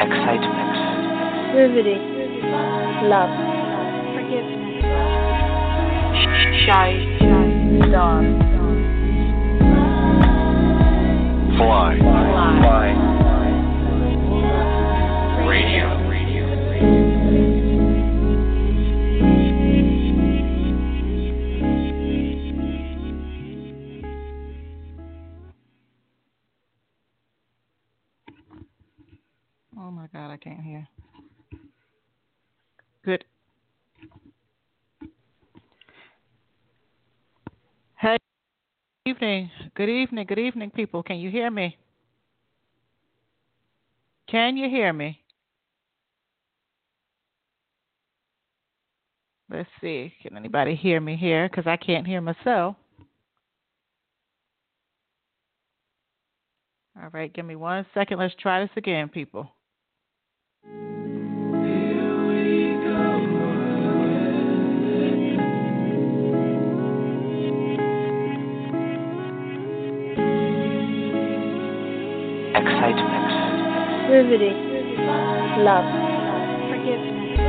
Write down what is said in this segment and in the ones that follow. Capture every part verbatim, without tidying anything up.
excitement, riveting, love, forgiveness, shy, dark, Fly. fly, Fly. Radio. Oh my God, I can't hear. Good. Hey, good evening. Good evening. Good evening, people. Can you hear me? Can you hear me? Let's see. Can anybody hear me here? Because I can't hear myself. All right, give me one second. Let's try this again, people. excitement, riveting, love, forgiveness,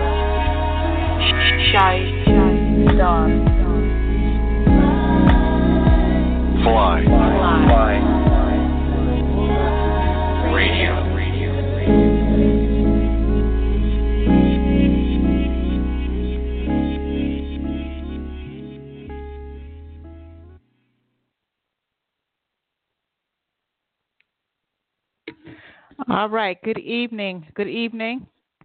shy, dark, Fly. fly, Fly. Radio. All right. Good evening. Good evening.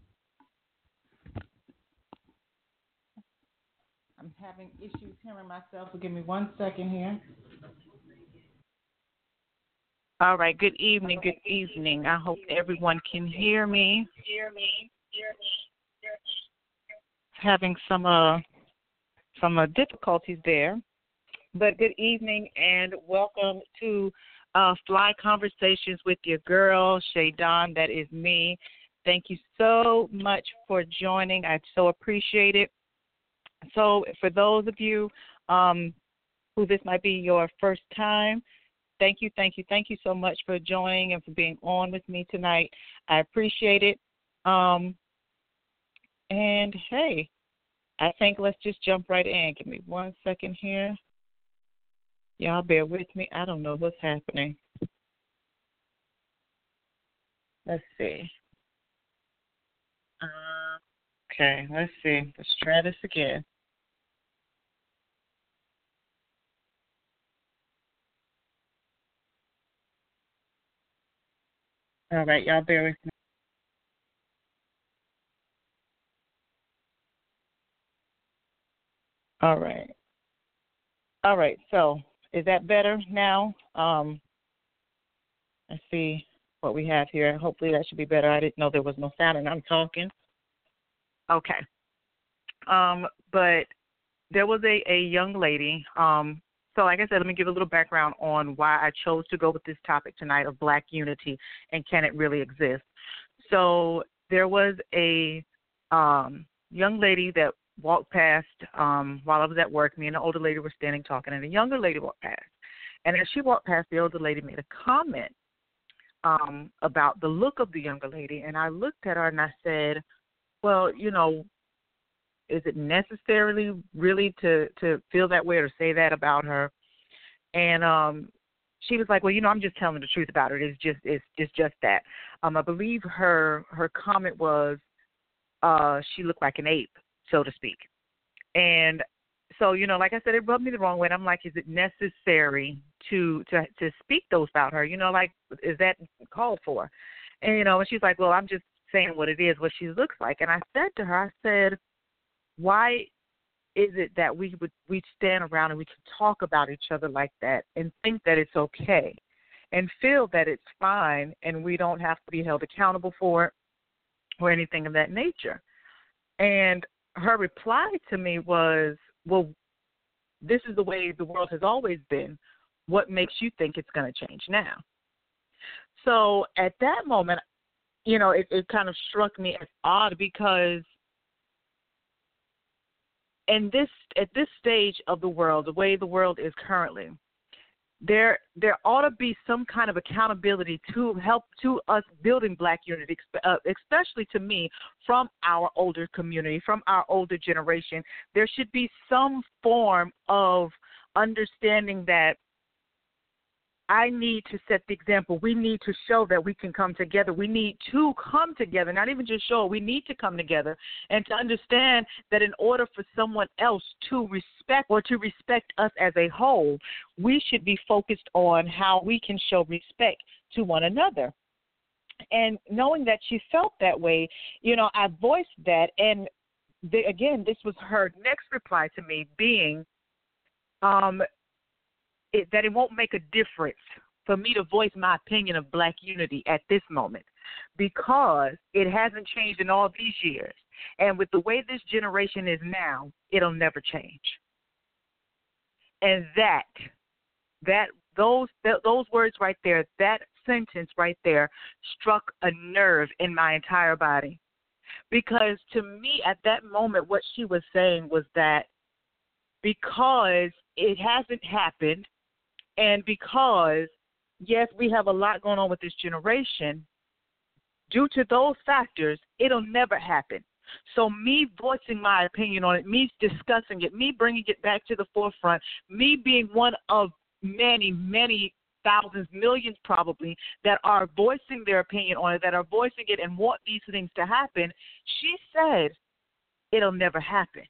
I'm having issues hearing myself. So give me one second here. All right. Good evening. Good evening. I hope everyone can hear me. Hear me. Hear me. Having some uh some uh, difficulties there, but good evening and welcome to uh, Fly Conversations with your girl Shay Don. That is me. Thank you so much for joining. I so appreciate it. So for those of you um, who this might be your first time, thank you, thank you, thank you so much for joining and for being on with me tonight. I appreciate it. Um, and, hey, I think let's just jump right in. Give me one second here. Y'all bear with me. I don't know what's happening. Let's see. Uh, okay, let's see. Let's try this again. All right, y'all bear with me. All right. All right, so is that better now? Um, let's see what we have here. Hopefully that should be better. I didn't know there was no sound and I'm talking. Okay. Um, but there was a, a young lady. Um, so like I said, let me give a little background on why I chose to go with this topic tonight of Black unity and can it really exist. So there was a um, young lady that walked past um, while I was at work. Me and the older lady were standing talking, and a younger lady walked past. And as she walked past, the older lady made a comment um, about the look of the younger lady. And I looked at her and I said, well, you know, is it necessarily really to, to feel that way or say that about her? And um, she was like, well, you know, I'm just telling the truth about her. It's just it's, it's just that. Um, I believe her her comment was uh, she looked like an ape, so to speak. And so, you know, like I said, it rubbed me the wrong way. And I'm like, is it necessary to, to, to speak those about her? You know, like, is that called for? And, you know, and she's like, well, I'm just saying what it is, what she looks like. And I said to her, I said, why is it that we would we stand around and we can talk about each other like that and think that it's okay and feel that it's fine and we don't have to be held accountable for it or anything of that nature? And her reply to me was, well, this is the way the world has always been. What makes you think it's going to change now? So at that moment, you know, it, it kind of struck me as odd because in this at this stage of the world, the way the world is currently, there there ought to be some kind of accountability to help to us building Black unity, uh, especially to me from our older community, from our older generation. There should be some form of understanding that I need to set the example. We need to show that we can come together. We need to come together, not even just show. We need to come together and to understand that in order for someone else to respect or to respect us as a whole, we should be focused on how we can show respect to one another. And knowing that she felt that way, you know, I voiced that. And the, again, this was her next reply to me being, um, It, that it won't make a difference for me to voice my opinion of Black unity at this moment because it hasn't changed in all these years. And with the way this generation is now, it'll never change. And that, that those those words right there, that sentence right there struck a nerve in my entire body. Because to me at that moment, what she was saying was that because it hasn't happened, and because, yes, we have a lot going on with this generation, due to those factors, it'll never happen. So me voicing my opinion on it, me discussing it, me bringing it back to the forefront, me being one of many, many thousands, millions probably, that are voicing their opinion on it, that are voicing it and want these things to happen, she said it'll never happen.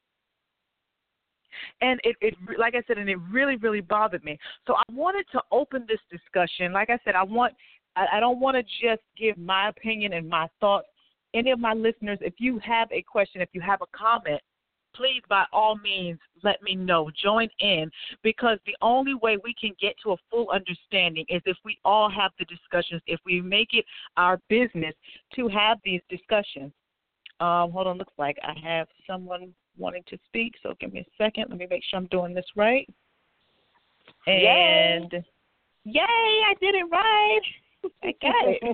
And it, it, like I said, and it really, really bothered me. So I wanted to open this discussion. Like I said, I want, I, I don't want to just give my opinion and my thoughts. Any of my listeners, if you have a question, if you have a comment, please, by all means, let me know. Join in, because the only way we can get to a full understanding is if we all have the discussions, if we make it our business to have these discussions. Um, hold on, looks like I have someone wanting to speak, so give me a second. Let me make sure I'm doing this right. And yay, yay I did it right. I got it.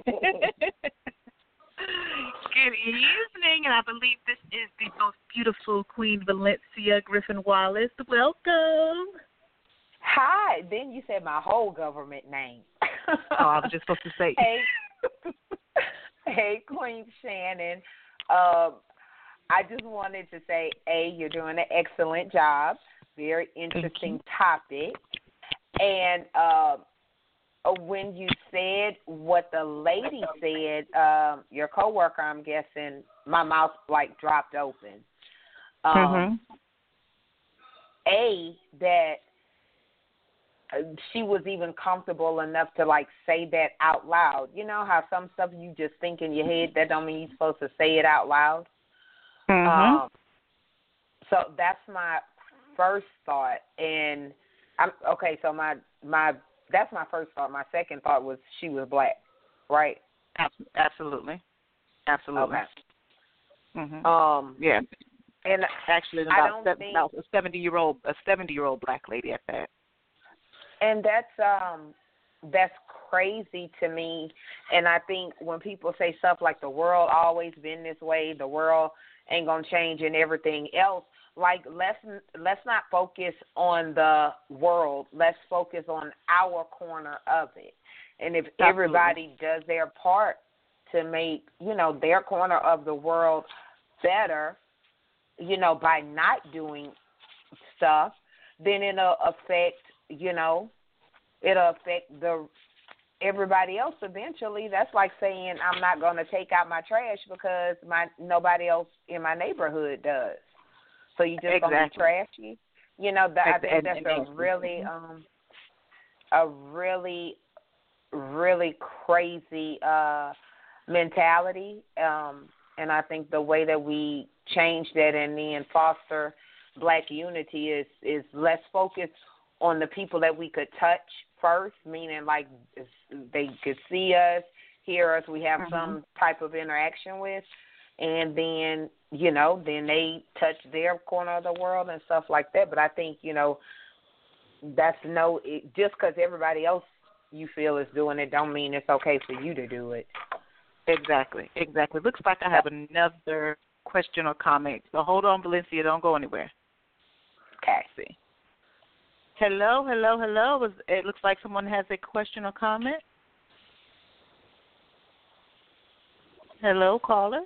Good evening, and I believe this is the most beautiful Queen Valencia Griffin Wallace. Welcome. Hi. Then you said my whole government name. Oh, I was just supposed to say. Hey, hey, Queen Shannon. Um, I just wanted to say, A, you're doing an excellent job. Very interesting topic. And uh, when you said what the lady said, um, your coworker, I'm guessing, my mouth like dropped open. Um, mm-hmm. A, that she was even comfortable enough to like say that out loud. You know how some stuff you just think in your head, that don't mean you're supposed to say it out loud. Mm-hmm. Um, so that's my first thought, and I'm okay. So my my that's my first thought. My second thought was she was Black, right? Absolutely, absolutely. Okay. Mm-hmm. Um, yeah, and actually, I about, don't seven, think, about a seventy-year-old a seventy-year-old Black lady at that. And that's um that's crazy to me. And I think when people say stuff like the world always been this way, the world ain't gonna change and everything else, like let's let's not focus on the world. Let's focus on our corner of it. And if Absolutely. everybody does their part to make, you know, their corner of the world better, you know, by not doing stuff, then it'll affect, you know, it'll affect the everybody else eventually. That's like saying I'm not going to take out my trash because my nobody else in my neighborhood does. So you just exactly. going to be trashy. You know, that, I think and, that's and, a really, um, a really, really crazy uh, mentality. Um, and I think the way that we change that and then foster Black unity is is less focused on the people that we could touch first, meaning like they could see us, hear us, we have mm-hmm. some type of interaction with, and then, you know, then they touch their corner of the world and stuff like that. But I think, you know, that's no, it, just because everybody else you feel is doing it don't mean it's okay for you to do it. Exactly, exactly. Looks like I have another question or comment. So hold on, Valencia, don't go anywhere. Okay. See. Hello, hello, hello. It looks like someone has a question or comment. Hello, caller.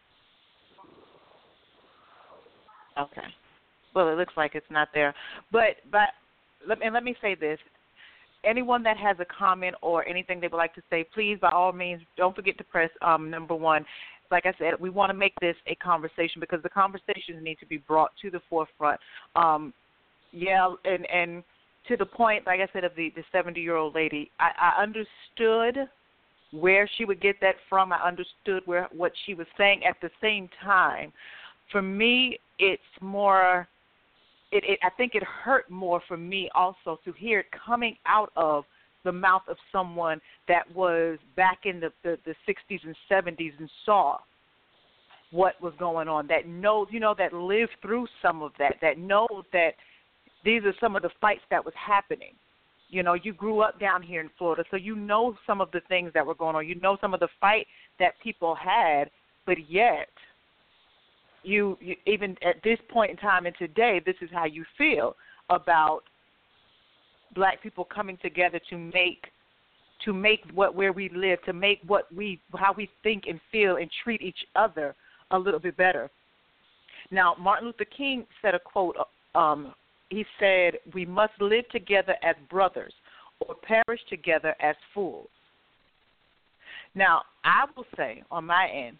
Okay. Well, it looks like it's not there. But but let me, let me say this. Anyone that has a comment or anything they would like to say, please, by all means, don't forget to press um, number one. Like I said, we want to make this a conversation because the conversations need to be brought to the forefront. Um, yeah, and, and to the point, like I said, of the, the seventy-year-old lady, I, I understood where she would get that from. I understood where what she was saying. At the same time, for me, it's more, it, it, I think it hurt more for me also to hear it coming out of the mouth of someone that was back in the, the, the sixties and seventies and saw what was going on, that knows, you know, that lived through some of that, that knows that these are some of the fights that was happening. You know, you grew up down here in Florida, so you know some of the things that were going on. You know some of the fight that people had, but yet you, you even at this point in time and today, this is how you feel about black people coming together to make to make what where we live, to make what we how we think and feel and treat each other a little bit better. Now, Martin Luther King said a quote. Um, he said, "We must live together as brothers, or perish together as fools." Now, I will say on my end,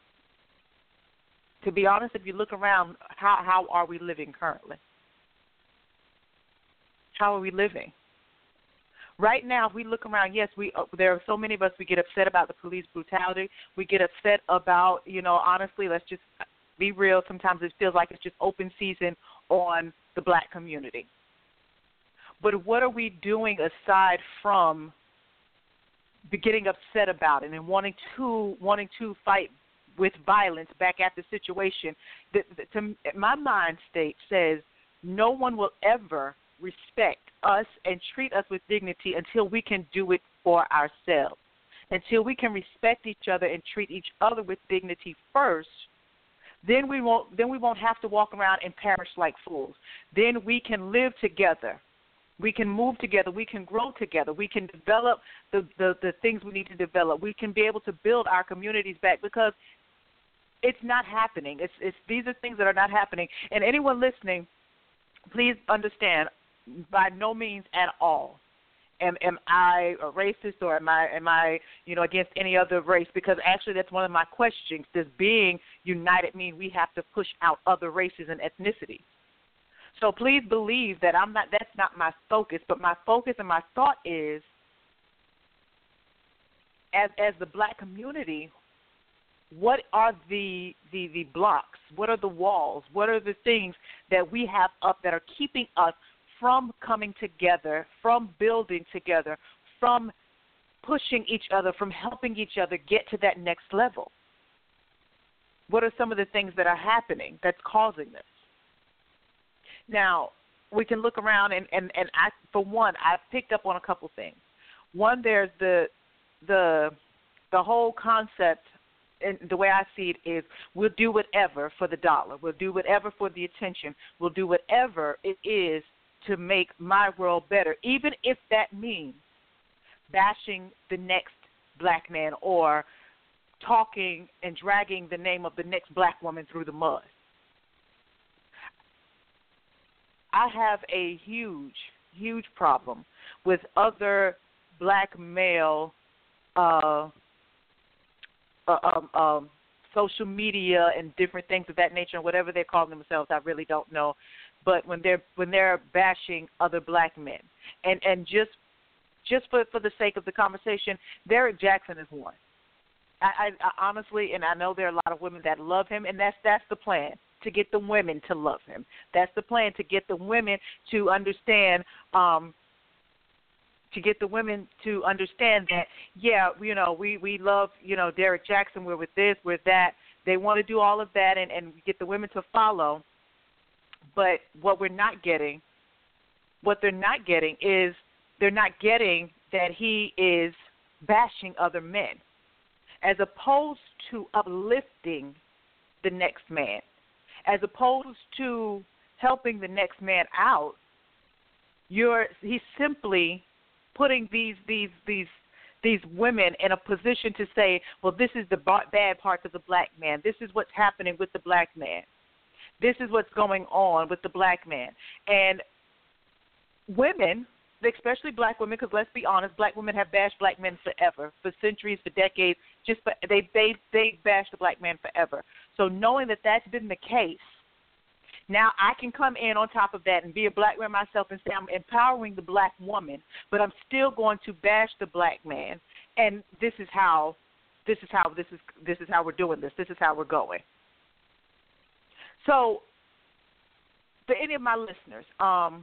to be honest, if you look around, how how are we living currently? How are we living? Right now, if we look around, yes, we uh, there are so many of us, we get upset about the police brutality. We get upset about, you know, honestly, let's just be real. Sometimes it feels like it's just open season on the black community. But what are we doing aside from getting upset about it and wanting to wanting to fight with violence back at the situation? The, the, to, my mind state says no one will ever respect us and treat us with dignity until we can do it for ourselves. Until we can respect each other and treat each other with dignity first, then we won't then we won't have to walk around and perish like fools. Then we can live together. We can move together. We can grow together. We can develop the, the, the things we need to develop. We can be able to build our communities back because it's not happening. It's, it's these are things that are not happening. And anyone listening, please understand, by no means at all am, am I a racist or am I, am I, you know, against any other race? Because actually that's one of my questions. Does being united mean we have to push out other races and ethnicities? So please believe that I'm not. That's not my focus. But my focus and my thought is, as as the black community, what are the the the blocks? What are the walls? What are the things that we have up that are keeping us from coming together, from building together, from pushing each other, from helping each other get to that next level? What are some of the things that are happening that's causing this? Now, we can look around, and, and, and I, for one, I've picked up on a couple things. One, there's the the the whole concept, and the way I see it is, we'll do whatever for the dollar. We'll do whatever for the attention. We'll do whatever it is to make my world better, even if that means bashing the next black man or talking and dragging the name of the next black woman through the mud. I have a huge, huge problem with other black male uh, uh, um, um, social media and different things of that nature, and whatever they call themselves, I really don't know. But when they're when they're bashing other black men, and and just just for for the sake of the conversation, Derek Jackson is one. I, I, I honestly, and I know there are a lot of women that love him, and that's that's the plan. To get the women to love him. That's the plan, to get the women to understand, um, to get the women to understand that, yeah, you know, we, we love, you know, Derek Jackson, we're with this, we're that. They want to do all of that and, and get the women to follow. But what we're not getting, what they're not getting is they're not getting that he is bashing other men as opposed to uplifting the next man. As opposed to helping the next man out, you're he's simply putting these these these these women in a position to say, well, this is the bad parts of the black man. This is what's happening with the black man. This is what's going on with the black man. And women, especially black women, because let's be honest, black women have bashed black men forever, for centuries, for decades. Just for, they they they bashed the black man forever. So knowing that that's been the case, now I can come in on top of that and be a black man myself and say I'm empowering the black woman, but I'm still going to bash the black man. And this is how this is how this is this is how we're doing this. This is how we're going. So, for any of my listeners, um,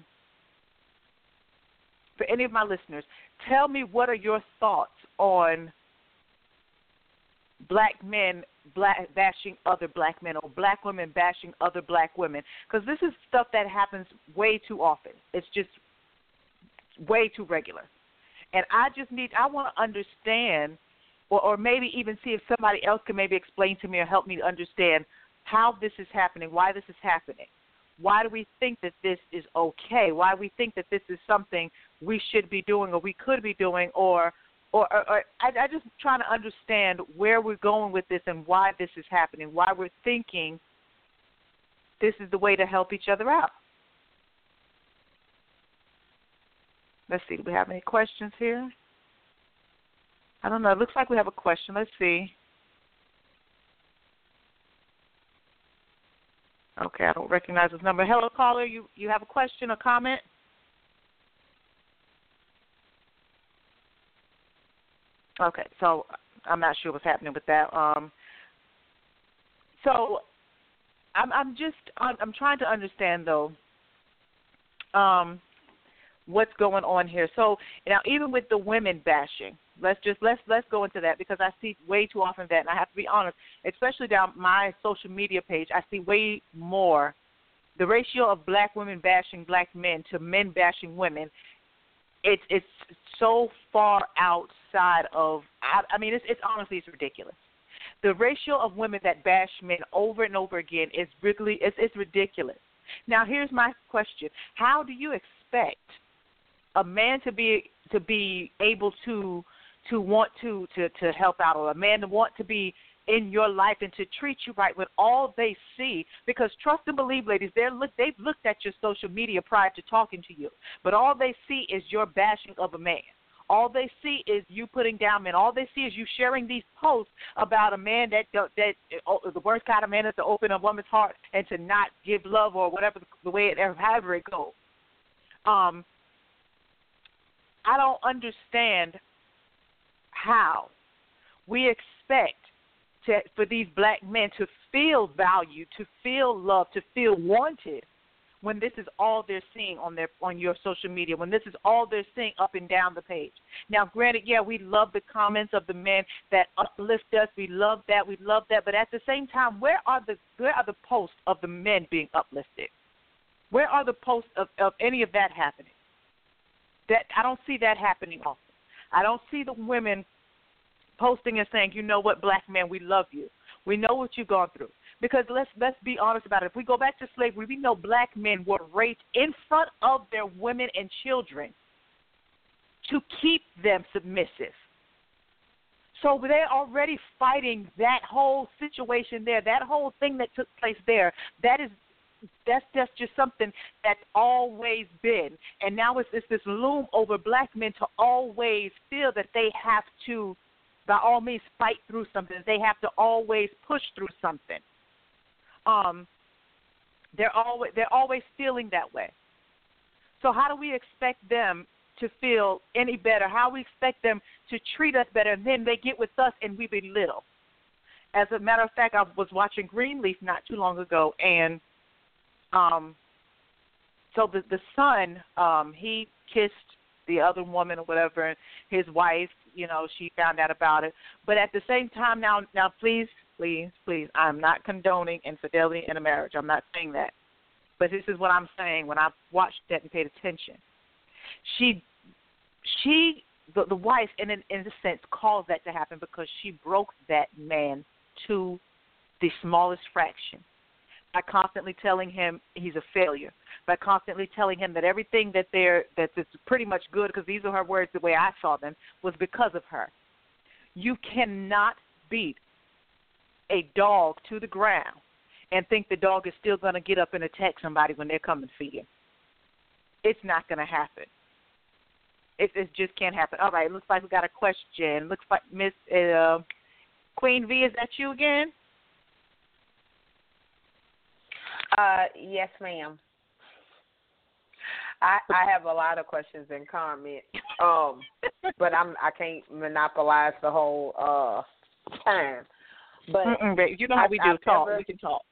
for any of my listeners, tell me what are your thoughts on black men black, bashing other black men or black women bashing other black women? Because this is stuff that happens way too often. It's just way too regular. And I just need, I want to understand, or, or maybe even see if somebody else can maybe explain to me or help me to understand how this is happening, why this is happening. Why do we think that this is okay? Why do we think that this is something we should be doing or we could be doing? Or, or, or, or I, I just trying to understand where we're going with this and why this is happening, why we're thinking this is the way to help each other out. Let's see, do we have any questions here? I don't know. It looks like we have a question. Let's see. Okay, I don't recognize this number. Hello, caller. You you have a question or comment? Okay, so I'm not sure what's happening with that. Um, so I'm I'm just I'm, I'm trying to understand though. Um, what's going on here? So now, even with the women bashing, let's just let's let's go into that because I see way too often that, and I have to be honest, especially down my social media page, I see way more the ratio of black women bashing black men to men bashing women. It's it's so far outside of. I, I mean, it's it's honestly it's ridiculous. The ratio of women that bash men over and over again is really it's it's ridiculous. Now, here's my question: how do you expect a man to be to be able to to want to, to, to help out, or a man to want to be in your life and to treat you right when all they see, because trust and believe, ladies, they're look, they've looked at your social media prior to talking to you, but all they see is your bashing of a man. All they see is you putting down men. All they see is you sharing these posts about a man that that oh, the worst kind of man is to open a woman's heart and to not give love or whatever the way it however it goes. Um, I don't understand how we expect to, for these black men to feel valued, to feel loved, to feel wanted when this is all they're seeing on their on your social media, when this is all they're seeing up and down the page. Now, granted, yeah, we love the comments of the men that uplift us. We love that. We love that. But at the same time, where are the where are the posts of the men being uplifted? Where are the posts of, of any of that happening? That I don't see that happening often. I don't see the women posting and saying, you know what, black men, we love you. We know what you've gone through. Because let's let's be honest about it. If we go back to slavery, we know black men were raped in front of their women and children to keep them submissive. So they're already fighting that whole situation there, that whole thing that took place there. That is That's that's just something that's always been. And now it's, it's this loom over black men to always feel that they have to, by all means, fight through something. They have to always push through something. Um, they're always they're always feeling that way. So how do we expect them to feel any better? How do we expect them to treat us better? And then they get with us and we belittle. As a matter of fact, I was watching Greenleaf not too long ago, and Um, so the the son, um, he kissed the other woman or whatever, and his wife, you know, she found out about it. But at the same time, now, now, please, please, please, I'm not condoning infidelity in a marriage. I'm not saying that. But this is what I'm saying when I watched that and paid attention. She, she, the, the wife, in, an, in a sense, caused that to happen because she broke that man to the smallest fraction. by constantly telling him he's a failure, by constantly telling him that everything that they're that is pretty much good, because these are her words the way I saw them, was because of her. You cannot beat a dog to the ground and think the dog is still going to get up and attack somebody when they're coming for you. It's not going to happen. It, it just can't happen. All right, looks like we got a question. Looks like Miss uh, Queen V, is that you again? Uh, yes, ma'am. I I have a lot of questions and comments, um, but I'm I can't monopolize the whole uh time. But Mm-mm, babe, you know how I, we do I've talk. Never... We can talk.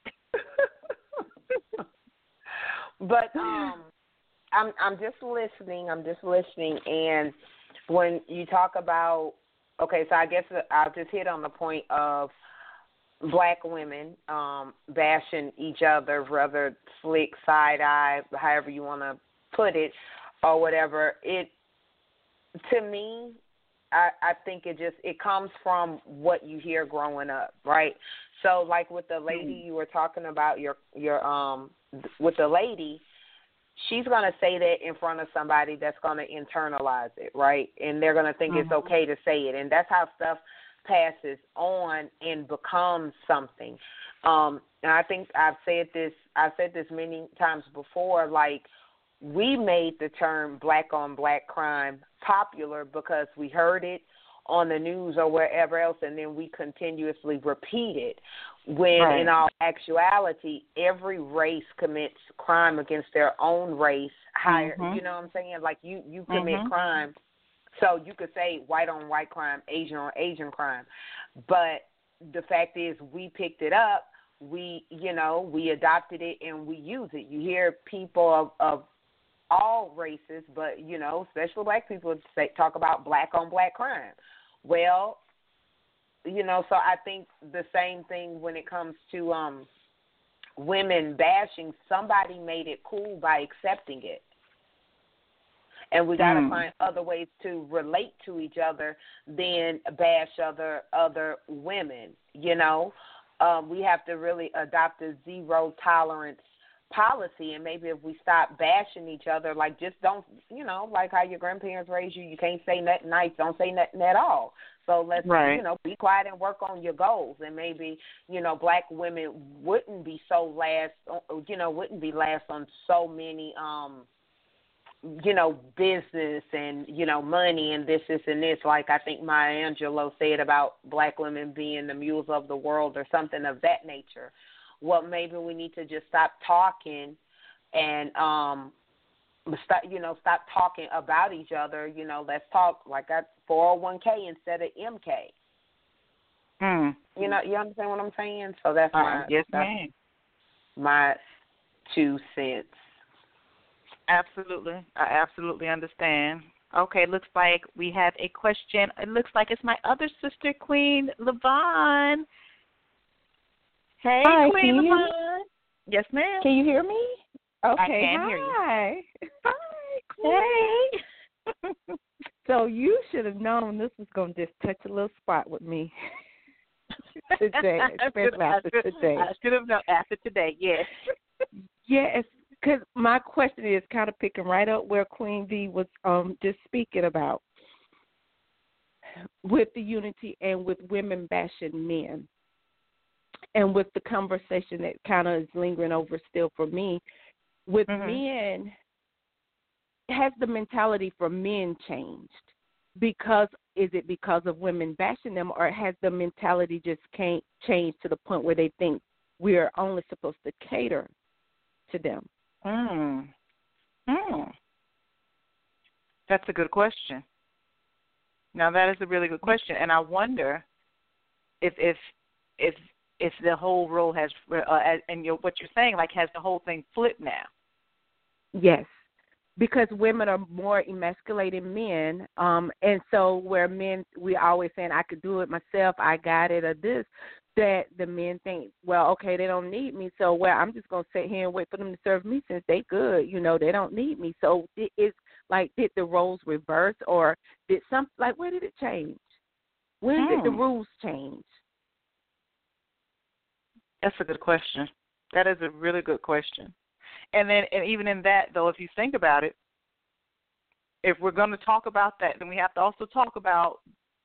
But um, I'm I'm just listening. I'm just listening, and when you talk about okay, so I guess I'll just hit on the point of Black women um, bashing each other, whether slick, side eye, however you want to put it, or whatever. It to me, I, I think it just it comes from what you hear growing up, right? So, like with the lady you were talking about, your your um with the lady, she's gonna say that in front of somebody that's gonna internalize it, right? And they're gonna think mm-hmm. it's okay to say it, and that's how stuff passes on and becomes something. Um, and I think I've said this, I've said this many times before, like we made the term black on black crime popular because we heard it on the news or wherever else, and then we continuously repeat it, when right. in all actuality, every race commits crime against their own race. Higher, mm-hmm. you know what I'm saying? Like you, you commit mm-hmm. crime. So you could say white on white crime, Asian on Asian crime. But the fact is we picked it up, we, you know, we adopted it and we use it. You hear people of, of all races, but, you know, especially black people say, talk about black on black crime. Well, you know, so I think the same thing when it comes to um, women bashing, somebody made it cool by accepting it. And we got to mm. find other ways to relate to each other than bash other other women, you know. Um, we have to really adopt a zero tolerance policy, and maybe if we stop bashing each other, like just don't, you know, like how your grandparents raised you, you can't say nothing nice, don't say nothing at all. So let's, right. you know, be quiet and work on your goals. And maybe, you know, black women wouldn't be so last, you know, wouldn't be last on so many um you know, business and, you know, money and this, this, and this, like I think Maya Angelou said about black women being the mules of the world or something of that nature. Well, maybe we need to just stop talking and, um, stop, you know, stop talking about each other. You know, let's talk like a four oh one k instead of M K. Mm. You know, you understand what I'm saying? So that's my, uh, yes, that's ma'am. my two cents. Absolutely. I absolutely understand. Okay, looks like we have a question. It looks like it's my other sister, Queen Levon. Hey, Hi, Queen can Levon. You, yes, ma'am. Can you hear me? Okay, I can hi. hear you. Hi. Queen. Hey. So you should have known this was going to just touch a little spot with me today, especially after I should, today. I should have known after today, yes. Yes. Because my question is kind of picking right up where Queen V was um, just speaking about with the unity and with women bashing men, and with the conversation that kind of is lingering over still for me. With mm-hmm. men, has the mentality for men changed? Because is it because of women bashing them, or has the mentality just can't change to the point where they think we are only supposed to cater to them? Mm. Mm. That's a good question. Now that is a really good question, and I wonder if if if if the whole role has uh, and you're, what you're saying, like, has the whole thing flipped now? Yes, because women are more emasculating men, um, and so where men, we always saying I could do it myself, I got it, or this. That the men think, well, okay, they don't need me, so well, I'm just gonna sit here and wait for them to serve me since they good, you know, they don't need me. So it's like, did the roles reverse, or did some, like, where did it change? When hmm. did the rules change? That's a good question. That is a really good question. And then, and even in that, though, if you think about it, if we're going to talk about that, then we have to also talk about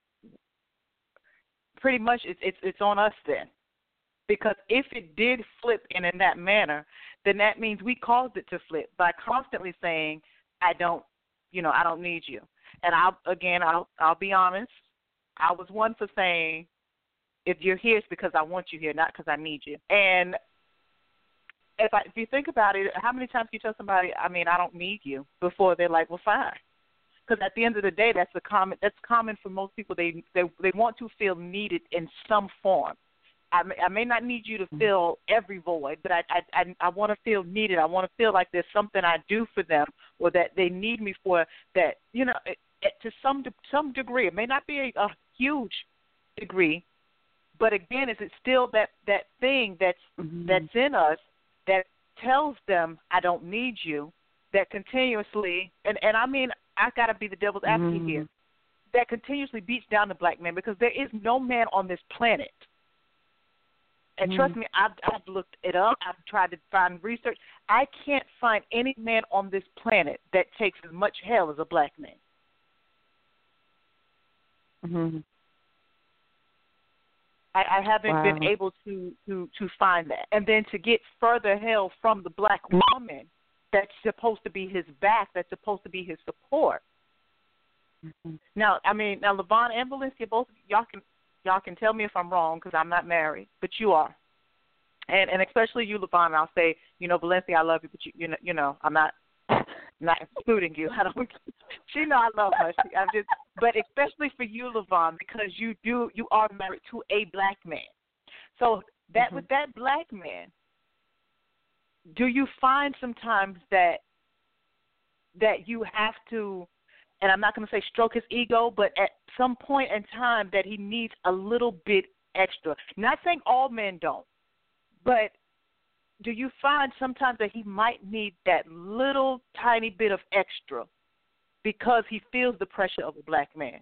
pretty much it's it's, it's on us then. Because if it did flip in, in that manner, then that means we caused it to flip by constantly saying, I don't, you know, I don't need you. And I'll, again, I'll, I'll be honest, I was one for saying, if you're here, it's because I want you here, not because I need you. And if I, if you think about it, how many times do you tell somebody, I mean, I don't need you, before they're like, well, fine. Because at the end of the day, that's a common, that's common for most people. They, they, they want to feel needed in some form. I may, I may not need you to fill every void, but I I, I, I want to feel needed. I want to feel like there's something I do for them, or that they need me for. That, you know, it, it, to some some degree, it may not be a, a huge degree, but again, is it still that, that thing that's mm-hmm. that's in us that tells them I don't need you, that continuously, and, and I mean, I got to be the devil's advocate mm-hmm. here, that continuously beats down the black man, because there is no man on this planet. And trust me, I've, I've looked it up. I've tried to find research. I can't find any man on this planet that takes as much hell as a black man. Mm-hmm. I, I haven't wow. been able to, to, to find that. And then to get further hell from the black woman that's supposed to be his back, that's supposed to be his support. Mm-hmm. Now, I mean, now, Levon and Valencia, both y'all can Y'all can tell me if I'm wrong, because I'm not married, but you are, and and especially you, Levon. I'll say, you know, Valencia, I love you, but you, you know, you know, I'm not, not excluding you. I don't. She know I love her. She, I'm just, but especially for you, Levon, because you do, you are married to a black man. So that mm-hmm. with that black man, do you find sometimes that that you have to? And I'm not going to say stroke his ego, but at some point in time that he needs a little bit extra. Not saying all men don't, but do you find sometimes that he might need that little tiny bit of extra because he feels the pressure of a black man?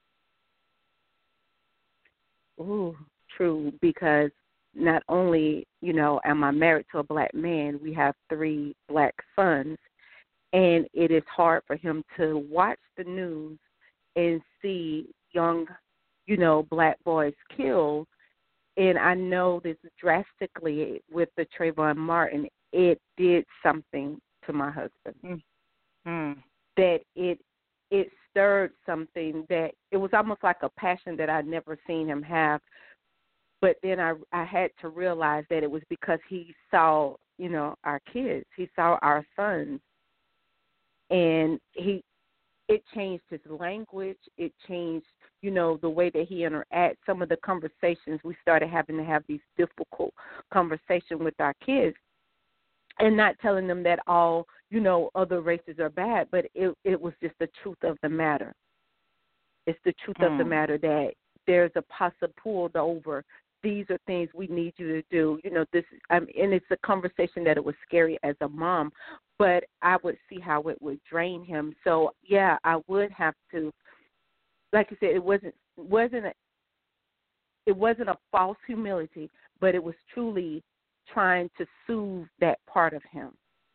Ooh, true, because not only, you know, am I married to a black man, we have three black sons. And it is hard for him to watch the news and see young, you know, black boys killed. And I know this drastically with the Trayvon Martin, it did something to my husband. Mm-hmm. That it it stirred something that it was almost like a passion that I'd never seen him have. But then I I had to realize that it was because he saw, you know, our kids. He saw our sons. And he, it changed his language. It changed, you know, the way that he interacts. Some of the conversations we started having to have these difficult conversations with our kids, and not telling them that all, you know, other races are bad, but it it was just the truth of the matter. It's the truth mm. of the matter that there's a possible pulled over. These are things we need you to do. You know, this, um, and it's a conversation that it was scary as a mom, but I would see how it would drain him. So, yeah, I would have to, like you said, it wasn't wasn't a, it wasn't a false humility, but it was truly trying to soothe that part of him.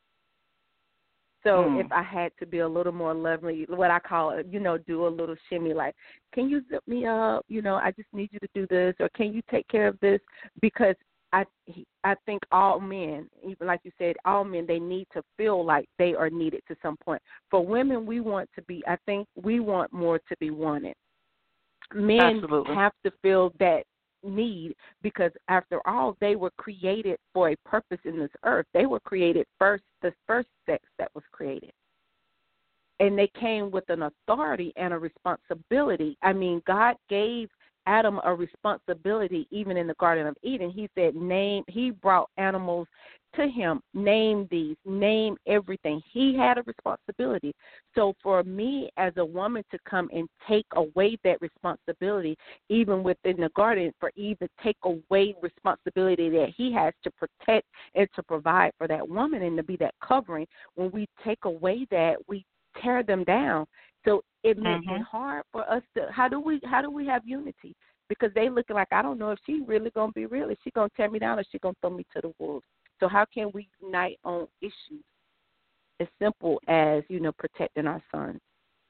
So mm. if I had to be a little more lovely, what I call it, you know, do a little shimmy, like, can you zip me up? You know, I just need you to do this, or can you take care of this? Because I, I think all men, even like you said, all men, they need to feel like they are needed to some point. For women, we want to be, I think we want more to be wanted. Men Absolutely. have to feel that need, because after all, they were created for a purpose in this earth. They were created first, the first sex that was created, and they came with an authority and a responsibility. I mean, God gave Adam a responsibility even in the Garden of Eden. He said, name, he brought animals to him, name these, name everything. He had a responsibility. So for me as a woman to come and take away that responsibility, even within the garden, for even take away responsibility that he has to protect and to provide for that woman and to be that covering, when we take away that, we tear them down. So it makes mm-hmm. it hard for us to, how do we how do we have unity? Because they looking like, I don't know if she really going to be real. Is she going to tear me down, or is she going to throw me to the wolves? So how can we unite on issues as simple as, you know, protecting our sons?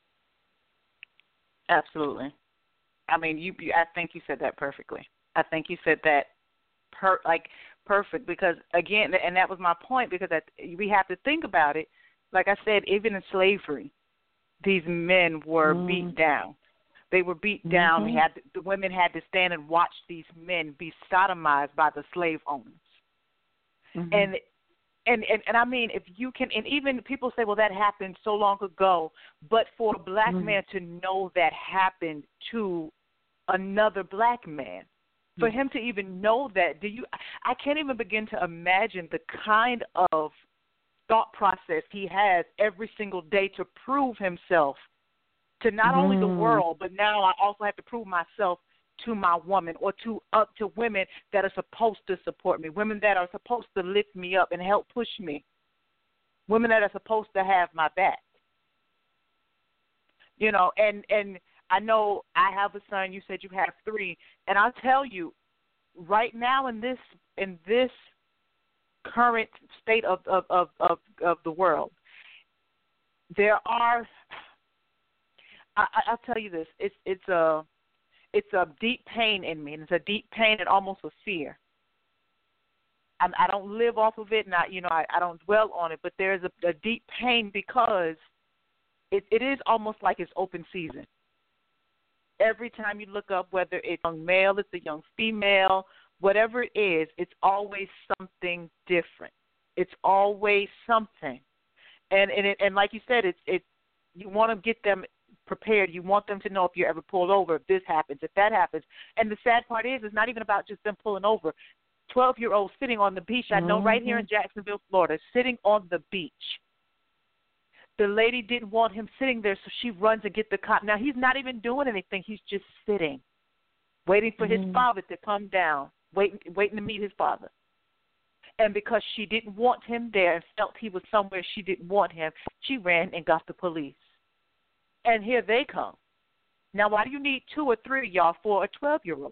Absolutely. I mean, you, you I think you said that perfectly. I think you said that per like perfect because, again, and that was my point, because that, we have to think about it. Like I said, even in slavery, these men were mm. beat down. They were beat mm-hmm. down. They had to, the women had to stand and watch these men be sodomized by the slave owners. Mm-hmm. And, and and and I mean, if you can, and even people say, well, that happened so long ago. But for a black mm-hmm. man to know that happened to another black man, mm-hmm. for him to even know that, do you? I can't even begin to imagine the kind of thought process he has every single day to prove himself to not mm. only the world, but now I also have to prove myself to my woman, or to up to women that are supposed to support me, women that are supposed to lift me up and help push me, women that are supposed to have my back. You know, and, and I know I have a son. You said you have three, and I'll tell you, right now in this in this current state of of of, of, of the world, there are. I, I'll tell you this. It's it's a it's a deep pain in me, and it's a deep pain and almost a fear. I, I don't live off of it, and I, you know I, I don't dwell on it. But there is a, a deep pain because it, it is almost like it's open season. Every time you look up, whether it's a young male, it's a young female, whatever it is, it's always something different. It's always something, and and it, and like you said, it's it. You want to get them prepared. You want them to know if you're ever pulled over, if this happens, if that happens. And the sad part is, it's not even about just them pulling over. twelve-year-olds sitting on the beach, I know, mm-hmm. right here in Jacksonville, Florida, sitting on the beach. The lady didn't want him sitting there, so she runs and gets the cop. Now, he's not even doing anything. He's just sitting, waiting for mm-hmm. his father to come down, waiting, waiting to meet his father. And because she didn't want him there and felt he was somewhere she didn't want him, she ran and got the police. And here they come. Now, why do you need two or three of y'all for a twelve-year-old?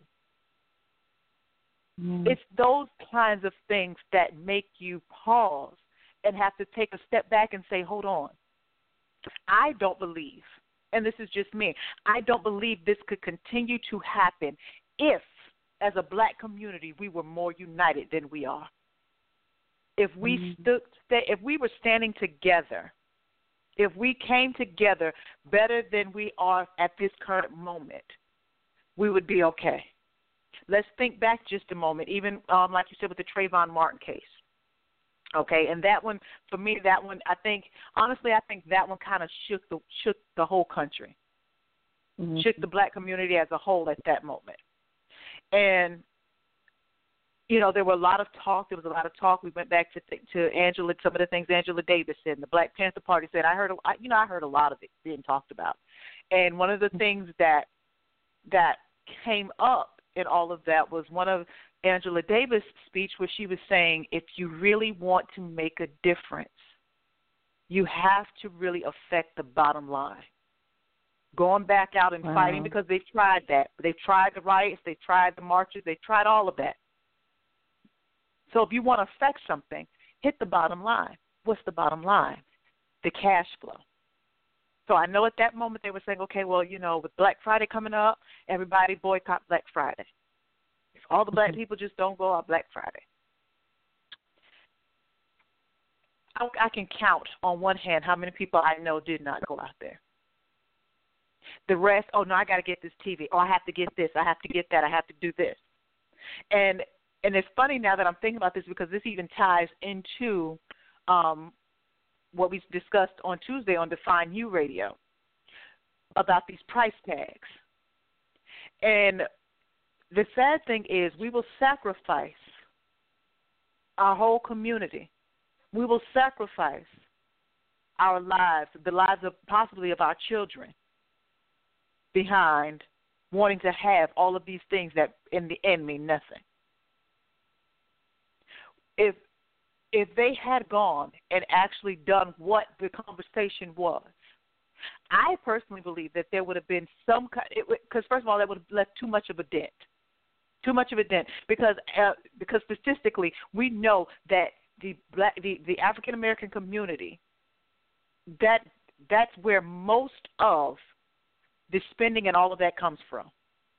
Mm. It's those kinds of things that make you pause and have to take a step back and say, hold on. I don't believe, and this is just me, I don't believe this could continue to happen if, as a black community, we were more united than we are. If we mm. stood, if we were standing together, if we came together better than we are at this current moment, we would be okay. Let's think back just a moment, even um, like you said with the Trayvon Martin case. Okay, and that one, for me, that one, I think, honestly, I think that one kind of shook the shook the whole country, mm-hmm. shook the black community as a whole at that moment. And you know, there were a lot of talk. There was a lot of talk. We went back to to Angela, some of the things Angela Davis said, and the Black Panther Party said. I heard, I, you know, I heard a lot of it being talked about. And one of the things that that came up in all of that was one of Angela Davis' speech, where she was saying, if you really want to make a difference, you have to really affect the bottom line. Going back out and wow. fighting, because they've tried that. They've tried the riots. They've tried the marches. They've tried all of that. So if you want to affect something, hit the bottom line. What's the bottom line? The cash flow. So I know at that moment they were saying, okay, well, you know, with Black Friday coming up, everybody boycott Black Friday. If all the black people just don't go out Black Friday. I, I can count on one hand how many people I know did not go out there. The rest, oh, no, I got to get this T V. Oh, I have to get this. I have to get that. I have to do this. And And it's funny now that I'm thinking about this, because this even ties into um, what we discussed on Tuesday on Define You Radio about these price tags. And the sad thing is, we will sacrifice our whole community. We will sacrifice our lives, the lives of possibly of our children, behind wanting to have all of these things that in the end mean nothing. If if they had gone and actually done what the conversation was, I personally believe that there would have been some kind, because first of all, that would have left too much of a dent, too much of a dent, because uh, because statistically we know that the black the, the African American community, that that's where most of the spending and all of that comes from.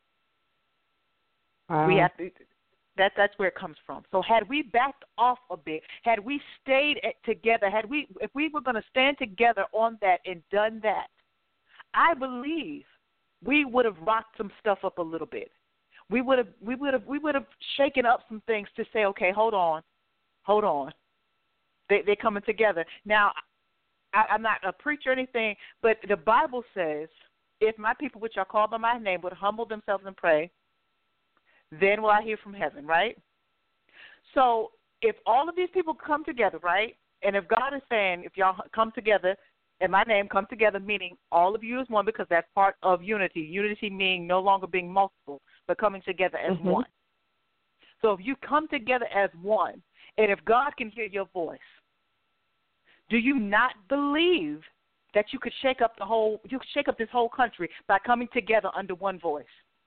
Wow. We have to, that that's where it comes from. So had we backed off a bit, had we stayed at, together, had we if we were going to stand together on that and done that, I believe we would have rocked some stuff up a little bit. We would have we would have we would have shaken up some things to say, okay, hold on, hold on, they they're coming together now. I, I'm not a preacher or anything, but the Bible says, if my people which are called by my name would humble themselves and pray, then will I hear from heaven, right? So if all of these people come together, right, and if God is saying, if y'all come together in my name, come together, meaning all of you is one, because that's part of unity. Unity meaning no longer being multiple, but coming together as mm-hmm. one. So if you come together as one, and if God can hear your voice, do you not believe that you could shake up the whole, you could shake up this whole country by coming together under one voice?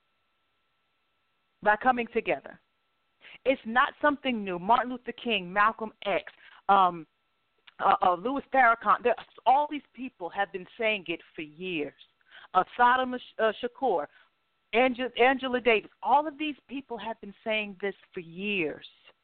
By coming together. It's not something new. Martin Luther King, Malcolm X, um, uh, uh, Louis Farrakhan, there, all these people have been saying it for years. Uh, Saddam uh, Shakur, Angela, Angela Davis, all of these people have been saying this for years.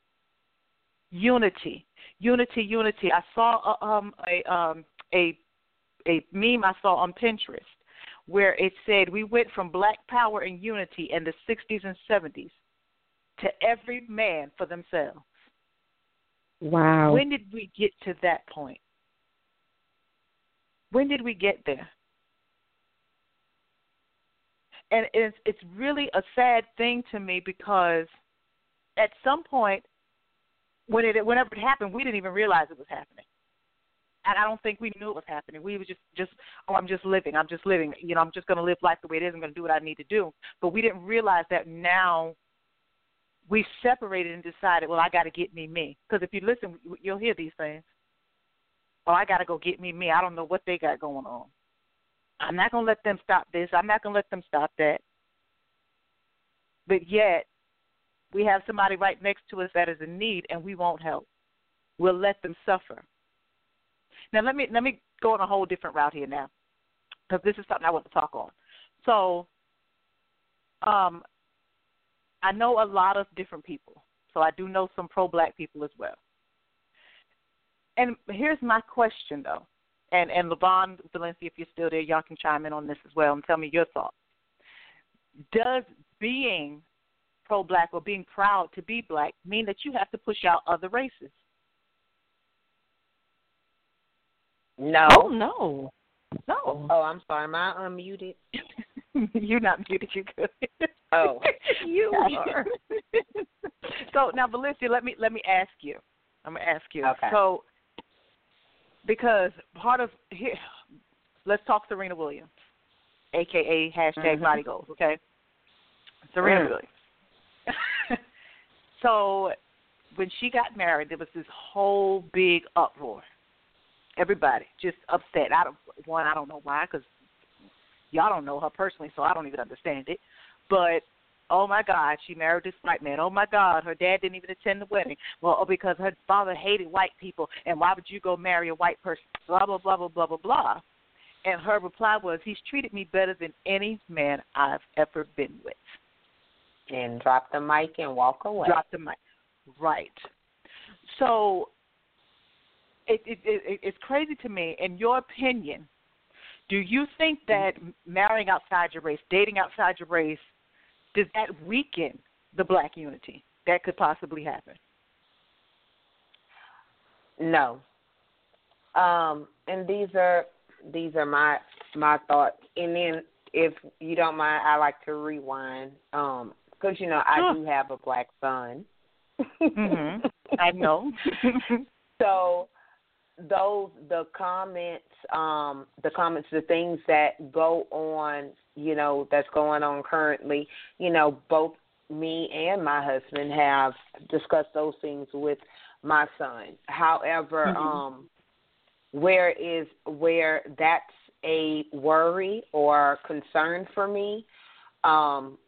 Unity, unity, unity. I saw a, um, a, um, a, a meme I saw on Pinterest where it said we went from black power and unity in the sixties and seventies to every man for themselves. Wow. When did we get to that point? When did we get there? And it's, it's really a sad thing to me because at some point, when it, whenever it happened, we didn't even realize it was happening. And I don't think we knew it was happening. We were just, just, oh, I'm just living. I'm just living. You know, I'm just going to live life the way it is. I'm going to do what I need to do. But we didn't realize that now we separated and decided, well, I got to get me, me. Because if you listen, you'll hear these things. Oh, I got to go get me, me. I don't know what they got going on. I'm not going to let them stop this. I'm not going to let them stop that. But yet, we have somebody right next to us that is in need, and we won't help. We'll let them suffer. Now, let me let me go on a whole different route here now, because this is something I want to talk on. So, um, I know a lot of different people. So I do know some pro-black people as well. And here's my question, though. And, and LaVon Valencia, if you're still there, y'all can chime in on this as well and tell me your thoughts. Does being pro-black or being proud to be black mean that you have to push out other races? No. Oh, no. No. Oh, I'm sorry. Am I unmuted? You're not muted. You're good. Oh. You are. So now, Valencia, let me let me ask you. I'm gonna ask you. Okay. So, because part of here, let's talk Serena Williams, aka hashtag Mm-hmm. Body Goals. Okay. Serena Mm. Williams. So, when she got married, there was this whole big uproar. Everybody just upset. I don't, one, I don't know why, because y'all don't know her personally, so I don't even understand it. But, oh, my God, she married this white man. Oh, my God, her dad didn't even attend the wedding. Well, oh, because her father hated white people, and why would you go marry a white person? Blah, blah, blah, blah, blah, blah, blah. And her reply was, he's treated me better than any man I've ever been with. And drop the mic and walk away. Drop the mic. Right. So, It, it, it, it's crazy to me. In your opinion, do you think that marrying outside your race, dating outside your race, does that weaken the black unity that could possibly happen? No. Um, and these are these are my my thoughts. And then, if you don't mind, I like to rewind because um, you know I sure. do have a black son. Mm-hmm. I know. So. Those the comments, um, the comments, the things that go on, you know, that's going on currently. You know, both me and my husband have discussed those things with my son. However, mm-hmm. um, where is where that's a worry or concern for me? Um,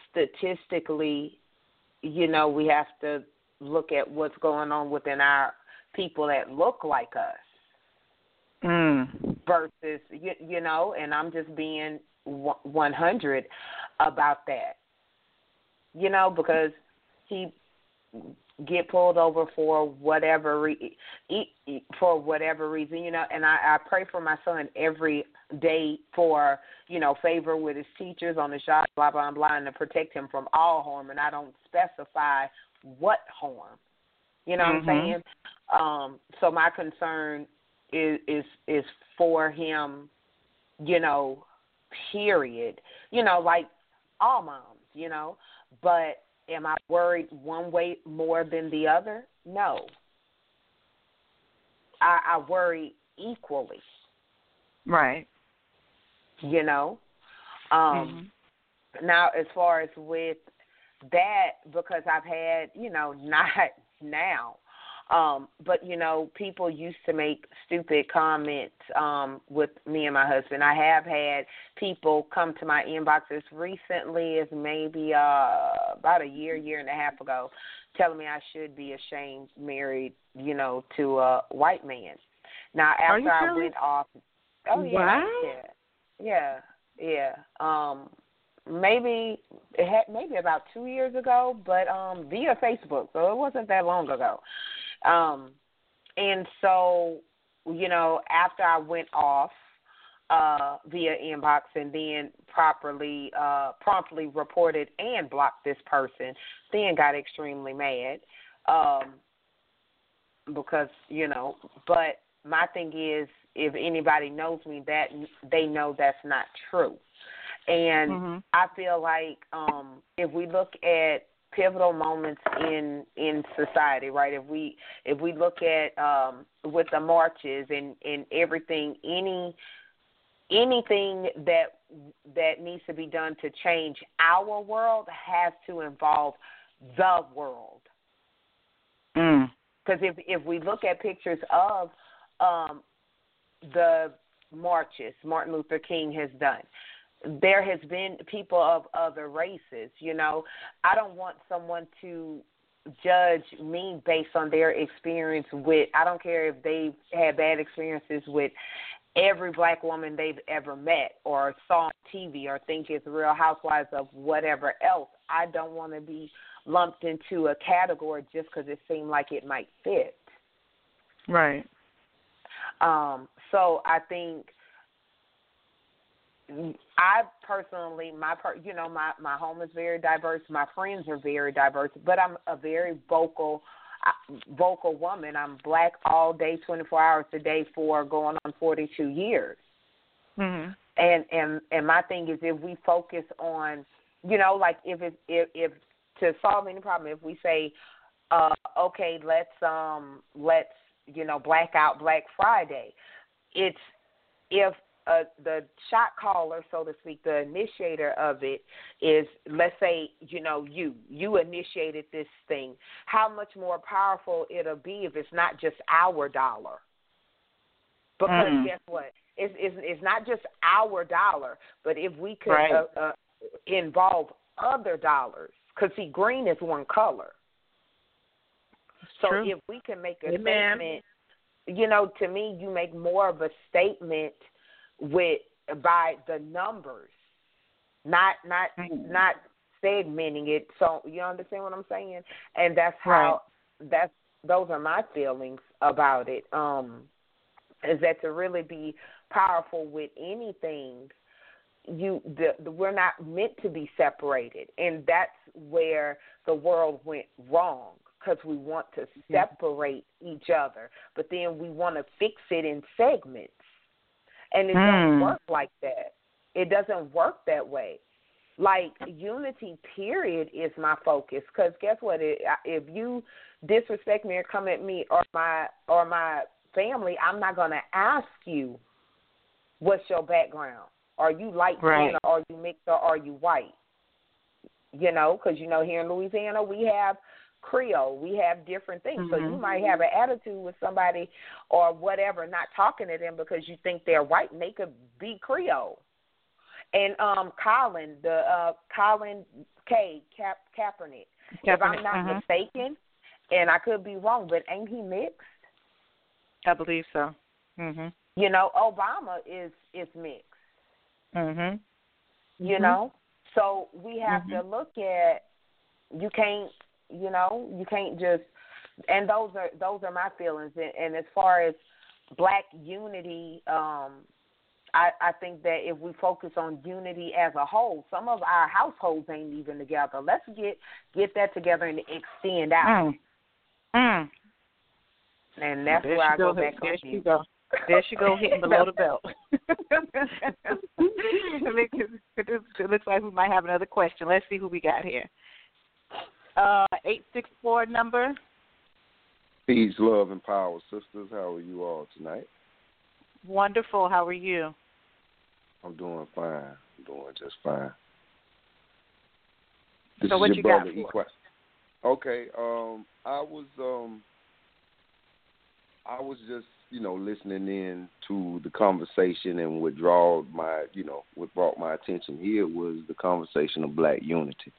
statistically, you know, we have to look at what's going on within our people that look like us. Mm. Versus, you, you know, and I'm just being one hundred about that. You know, because he get pulled over for whatever re- for whatever reason, you know, and I, I pray for my son every day for, you know, favor with his teachers on the job, blah, blah, blah, and to protect him from all harm, and I don't specify what harm. You know mm-hmm. what I'm saying? Um, so my concern is, is is for him, you know, period. You know, like all moms, you know, but am I worried one way more than the other? No. I, I worry equally. Right. You know? Um, mm-hmm. Now, as far as with that, because I've had, you know, not now, um, but, you know, people used to make stupid comments um, with me and my husband. I have had people come to my inbox as recently as maybe uh, about a year, year and a half ago, telling me I should be ashamed married, you know, to a white man. Now, after I went off, oh, yeah, wow. yeah, yeah, yeah. Um, maybe it had maybe about two years ago, but um, via Facebook, so it wasn't that long ago. Um, and so, you know, after I went off uh, via inbox and then properly, uh, promptly reported and blocked this person, then got extremely mad um, because, you know, but my thing is, if anybody knows me, that they know that's not true. And mm-hmm. I feel like um, if we look at pivotal moments in in society, right? If we if we look at um, with the marches and, and everything, any anything that that needs to be done to change our world has to involve the world. Mm. Because if if we look at pictures of um, the marches Martin Luther King has done, there has been people of other races, you know. I don't want someone to judge me based on their experience with, I don't care if they've had bad experiences with every black woman they've ever met or saw on T V or think it's Real Housewives of whatever else. I don't want to be lumped into a category just because it seemed like it might fit. Right. Um, so I think I personally, my per, you know, my, my home is very diverse. My friends are very diverse, but I'm a very vocal, vocal woman. I'm black all day, twenty-four hours a day for going on forty-two years. Mm-hmm. And and and my thing is, if we focus on, you know, like if it, if if to solve any problem, if we say, uh, okay, let's um let's you know black out Black Friday, it's if Uh, the shot caller, so to speak, the initiator of it is, let's say, you know, you. You initiated this thing. How much more powerful it'll be if it's not just our dollar. Because mm. guess what? It's, it's, it's not just our dollar, but if we could right. uh, uh, involve other dollars, because, see, green is one color. So True. if we can make a Amen. statement, you know, to me, you make more of a statement with by the numbers, not not mm-hmm. not segmenting it. So you understand what I'm saying? And that's how right. that's those are my feelings about it. Um, is that to really be powerful with anything, you the, the, we're not meant to be separated, and that's where the world went wrong. Because we want to separate mm-hmm. each other, but then we want to fix it in segments. And it mm. doesn't work like that. It doesn't work that way. Like, unity, period, is my focus. Because guess what? It, if you disrespect me or come at me or my or my family, I'm not going to ask you, what's your background? Are you light right. skinned or are you mixed or are you white? You know, because, you know, here in Louisiana we have Creole. We have different things. Mm-hmm. So you might have an attitude with somebody or whatever, not talking to them because you think they're white, and they could be Creole. And um, Colin, the uh, Colin K. Ka- Kaepernick, Kaepernick, if I'm not uh-huh. mistaken, and I could be wrong, but ain't he mixed? I believe so. Mhm. You know, Obama is is mixed. Mhm. You Mhm. know, so we have Mhm. to look at. You can't, you know, you can't just. And those are those are my feelings. And, and as far as Black unity, um, I, I think that if we focus on unity as a whole, some of our households ain't even together. Let's get get that together and extend out. Mm. Mm. And that's There where she I go go. back There on she you. go. There she go, hitting below the belt. It looks like we might have another question. Let's see who we got here. Uh, eight six four number. Peace, love, and power, sisters. How are you all tonight? Wonderful. How are you? I'm doing fine. I'm doing just fine. This So is what your you brother, got for E. Okay. Um, I was um, I was just you know listening in to the conversation, and what drawed my you know what brought my attention here was the conversation of Black unity.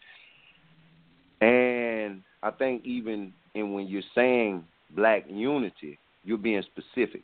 And I think even in when you're saying Black unity, you're being specific.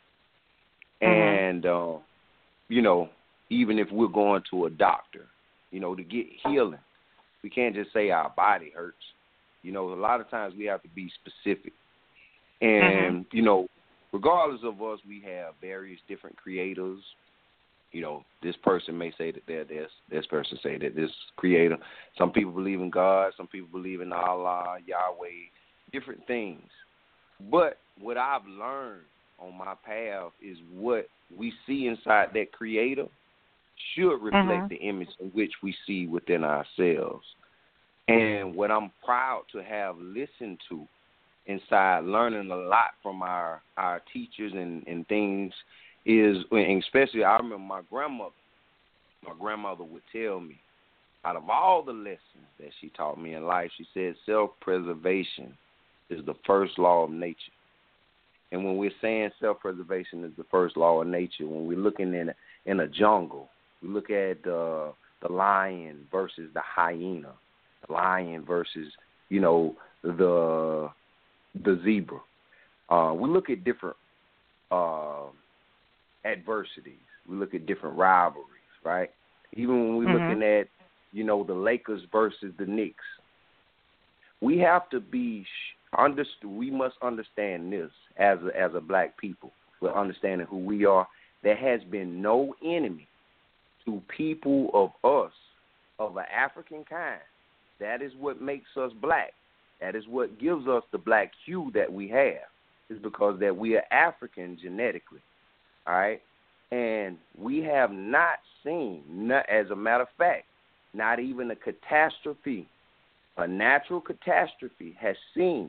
Mm-hmm. And, uh, you know, even if we're going to a doctor, you know, to get healing, we can't just say our body hurts. You know, a lot of times we have to be specific. And, Mm-hmm. you know, regardless of us, we have various different creators. You know, this person may say that they're this, this person say that this creator. Some people believe in God, some people believe in Allah, Yahweh, different things. But what I've learned on my path is what we see inside that creator should reflect Mm-hmm. the image in which we see within ourselves. And what I'm proud to have listened to inside, learning a lot from our, our teachers and, and things is, and especially I remember my grandmother, my grandmother would tell me, out of all the lessons that she taught me in life, she said self-preservation is the first law of nature. And when we're saying self-preservation is the first law of nature, when we're looking in a, in a jungle, we look at uh, the lion versus the hyena, the lion versus, you know, the the zebra. Uh, we look at different uh, adversities. We look at different rivalries, right? Even when we're Mm-hmm. looking at, you know, the Lakers versus the Knicks, we have to be understood. We must understand this as a, as a Black people. We're understanding who we are. There has been no enemy to people of us, of an African kind. That is what makes us Black. That is what gives us the Black hue that we have. Is because that we are African genetically, all right? And we have not seen, not, as a matter of fact, not even a catastrophe, a natural catastrophe has seen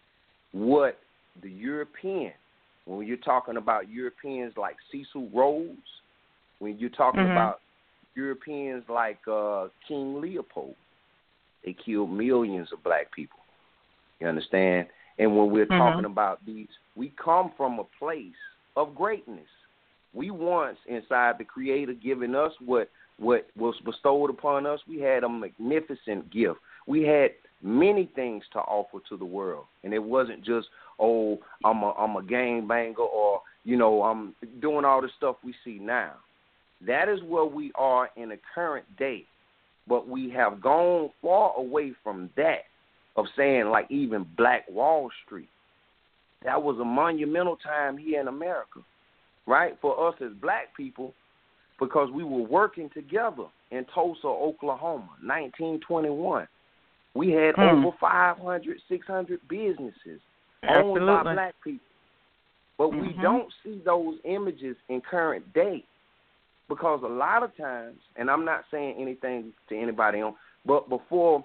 what the European, when you're talking about Europeans like Cecil Rhodes, when you're talking Mm-hmm. about Europeans like uh, King Leopold, they killed millions of Black people. You understand? And when we're Mm-hmm. talking about these, we come from a place of greatness. We once, inside the Creator giving us what, what was bestowed upon us, we had a magnificent gift. We had many things to offer to the world. And it wasn't just, oh, I'm a, I'm a gangbanger or, you know, I'm doing all the stuff we see now. That is where we are in the current day. But we have gone far away from that, of saying like even Black Wall Street. That was a monumental time here in America, right, for us as Black people, because we were working together in Tulsa, Oklahoma, nineteen twenty-one. We had Hmm. over five hundred, six hundred businesses Absolutely. owned by Black people. But we Mhm. don't see those images in current day, because a lot of times, and I'm not saying anything to anybody on, but before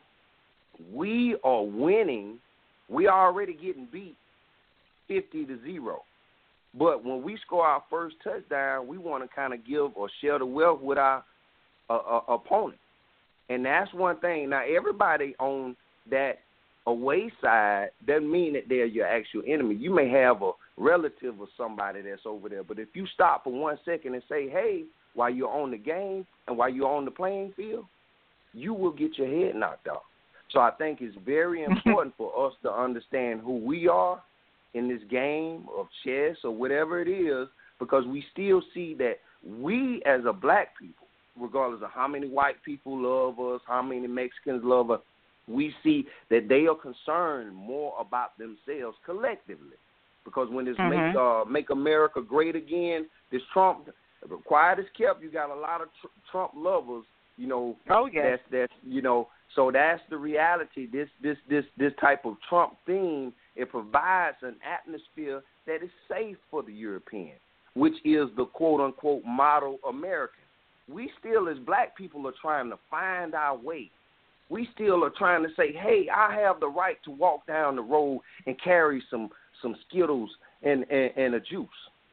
we are winning, we are already getting beat fifty to zero. But when we score our first touchdown, we want to kind of give or share the wealth with our uh, uh, opponent. And that's one thing. Now, everybody on that away side doesn't mean that they're your actual enemy. You may have a relative or somebody that's over there, but if you stop for one second and say, hey, while you're on the game and while you're on the playing field, you will get your head knocked off. So I think it's very important for us to understand who we are in this game of chess or whatever it is, because we still see that we as a black people, regardless of how many white people love us, how many Mexicans love us, we see that they are concerned more about themselves collectively. Because when this Mm-hmm. make, uh, make America Great Again, this Trump, quiet as kept, you got a lot of tr- Trump lovers, you know. Oh, yes. That's, that's, you know, so that's the reality. This, this, this, this type of Trump theme, it provides an atmosphere that is safe for the European, which is the quote-unquote model American. We still, as black people, are trying to find our way. We still are trying to say, hey, I have the right to walk down the road and carry some some Skittles and, and, and a juice.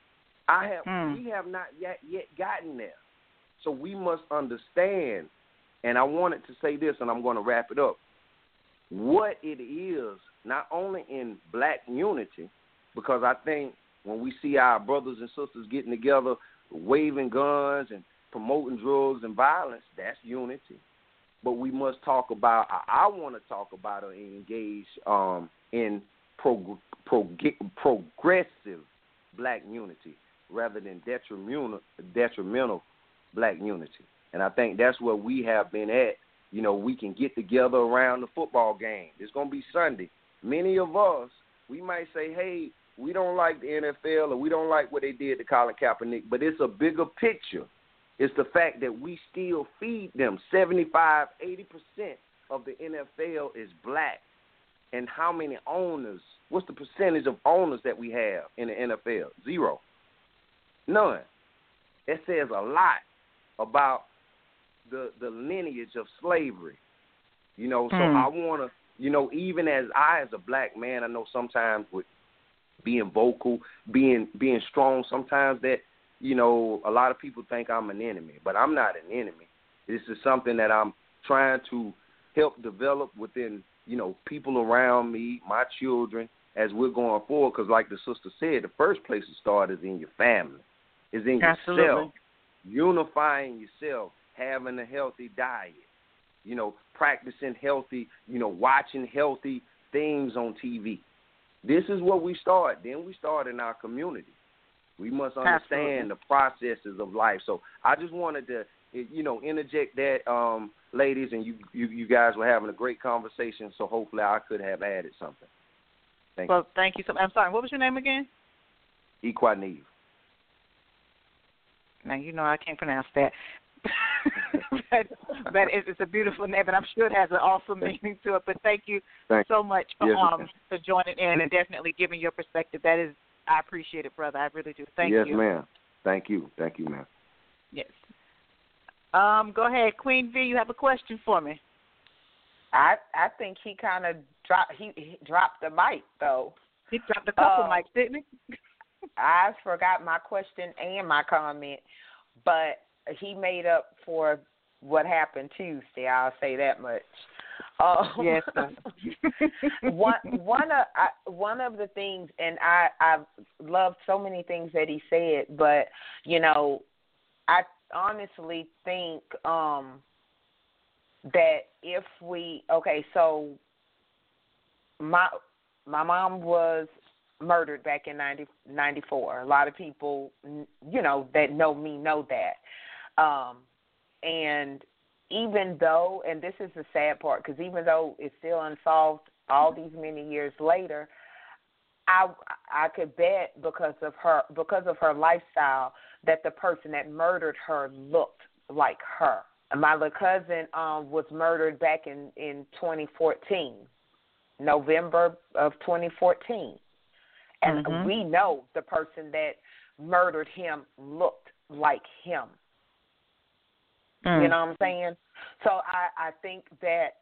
I have Mm. we have not yet yet gotten there. So we must understand, and I wanted to say this, and I'm going to wrap it up, what it is, not only in black unity, because I think when we see our brothers and sisters getting together, waving guns and promoting drugs and violence, that's unity. But we must talk about, I, I want to talk about or engage um, in prog- prog- progressive black unity rather than detrimental, detrimental black unity. And I think that's where we have been at. You know, we can get together around the football game. It's going to be Sunday. Many of us, we might say, hey, we don't like the N F L or we don't like what they did to Colin Kaepernick, but it's a bigger picture. It's the fact that we still feed them. seventy-five, eighty percent of the N F L is black. And how many owners, what's the percentage of owners that we have in the N F L? Zero. None. That says a lot about the the lineage of slavery. You know, so Mm. I want to, you know, even as I, as a black man, I know sometimes with being vocal, being being strong, sometimes that, you know, a lot of people think I'm an enemy, but I'm not an enemy. This is something that I'm trying to help develop within, you know, people around me, my children, as we're going forward. Because like the sister said, the first place to start is in your family, is in Absolutely. yourself, unifying yourself, having a healthy diet, you know, practicing healthy, you know, watching healthy things on T V. This is where we start. Then we start in our community. We must understand Absolutely. the processes of life. So I just wanted to, you know, interject that, um, ladies, and you, you, you guys were having a great conversation, so hopefully I could have added something. Thank Well, thank you so much. I'm sorry, what was your name again? you. Equaneve. Now, you know I can't pronounce that. but but it's, it's a beautiful name, and I'm sure it has an awesome meaning to it. But thank you Thank so much for, yes, um, for joining in and definitely giving your perspective. That is, I appreciate it, brother. I really do. Thank yes, you. Yes, ma'am. Thank you. Thank you, ma'am. Yes. Um, go ahead, Queen V. You have a question for me? I I think he kind of dropped he, he dropped the mic though. He dropped a couple Uh, mics, didn't he? I forgot my question and my comment, but he made up for what happened Tuesday. I'll say that much. Um, Yes. one one of I, one of the things, and I I loved so many things that he said, but you know, I honestly think um, that if we okay, so my my mom was murdered back in nineteen ninety-four. A lot of people, you know, that know me know that. Um, and even though, and this is the sad part, because even though it's still unsolved all these many years later, I I could bet because of her because of her lifestyle that the person that murdered her looked like her. And my little cousin um, was murdered back in, in twenty fourteen, November of twenty fourteen. And Mm-hmm. we know the person that murdered him looked like him. Mm. You know what I'm saying? So I, I think that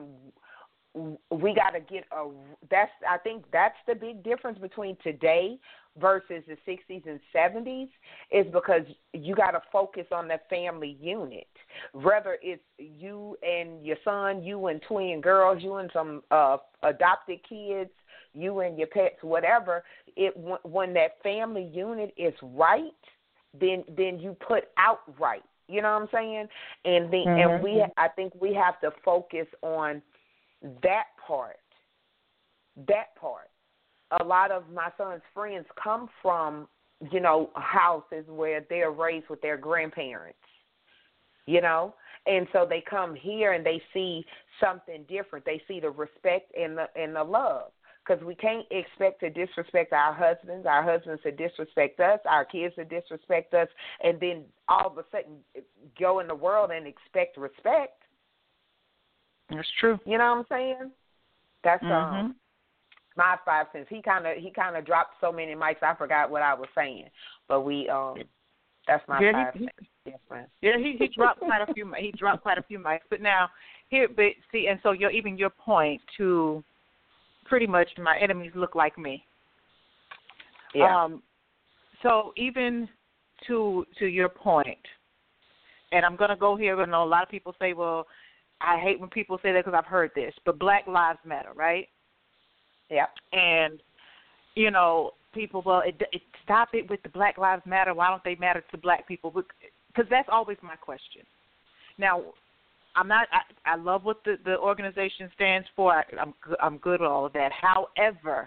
we got to get a that's I think that's the big difference between today versus the sixties and seventies is because you got to focus on the family unit. Whether it's you and your son, you and twin girls, you and some uh, adopted kids, you and your pets, whatever, it when that family unit is right, then then you put out right. You know what I'm saying? And the, mm-hmm. and we I think we have to focus on that part. That part. a lot of my son's friends come from, you know, houses where they're raised with their grandparents, you know, and so they come here and they see something different. They see the respect and the and the love, because we can't expect to disrespect our husbands, our husbands to disrespect us, our kids to disrespect us, and then all of a sudden go in the world and expect respect. That's true. You know what I'm saying? That's mm-hmm. um. My five cents. He kind of he kind of dropped so many mics, I forgot what I was saying. But we um, that's my yeah, five he, cents difference. Yeah, he he dropped quite a few. He dropped quite a few mics. But now here, but see, and so your even your point to pretty much my enemies look like me. Yeah. Um. So even to to your point, and I'm gonna go here. I know a lot of people say, well, I hate when people say that because I've heard this, but Black Lives Matter, right? Yeah. And, you know, people, well, it, it, stop it with the Black Lives Matter. Why don't they matter to black people? Because that's always my question. Now, I'm not, I, I love what the, the organization stands for. I, I'm, I'm good with all of that. However,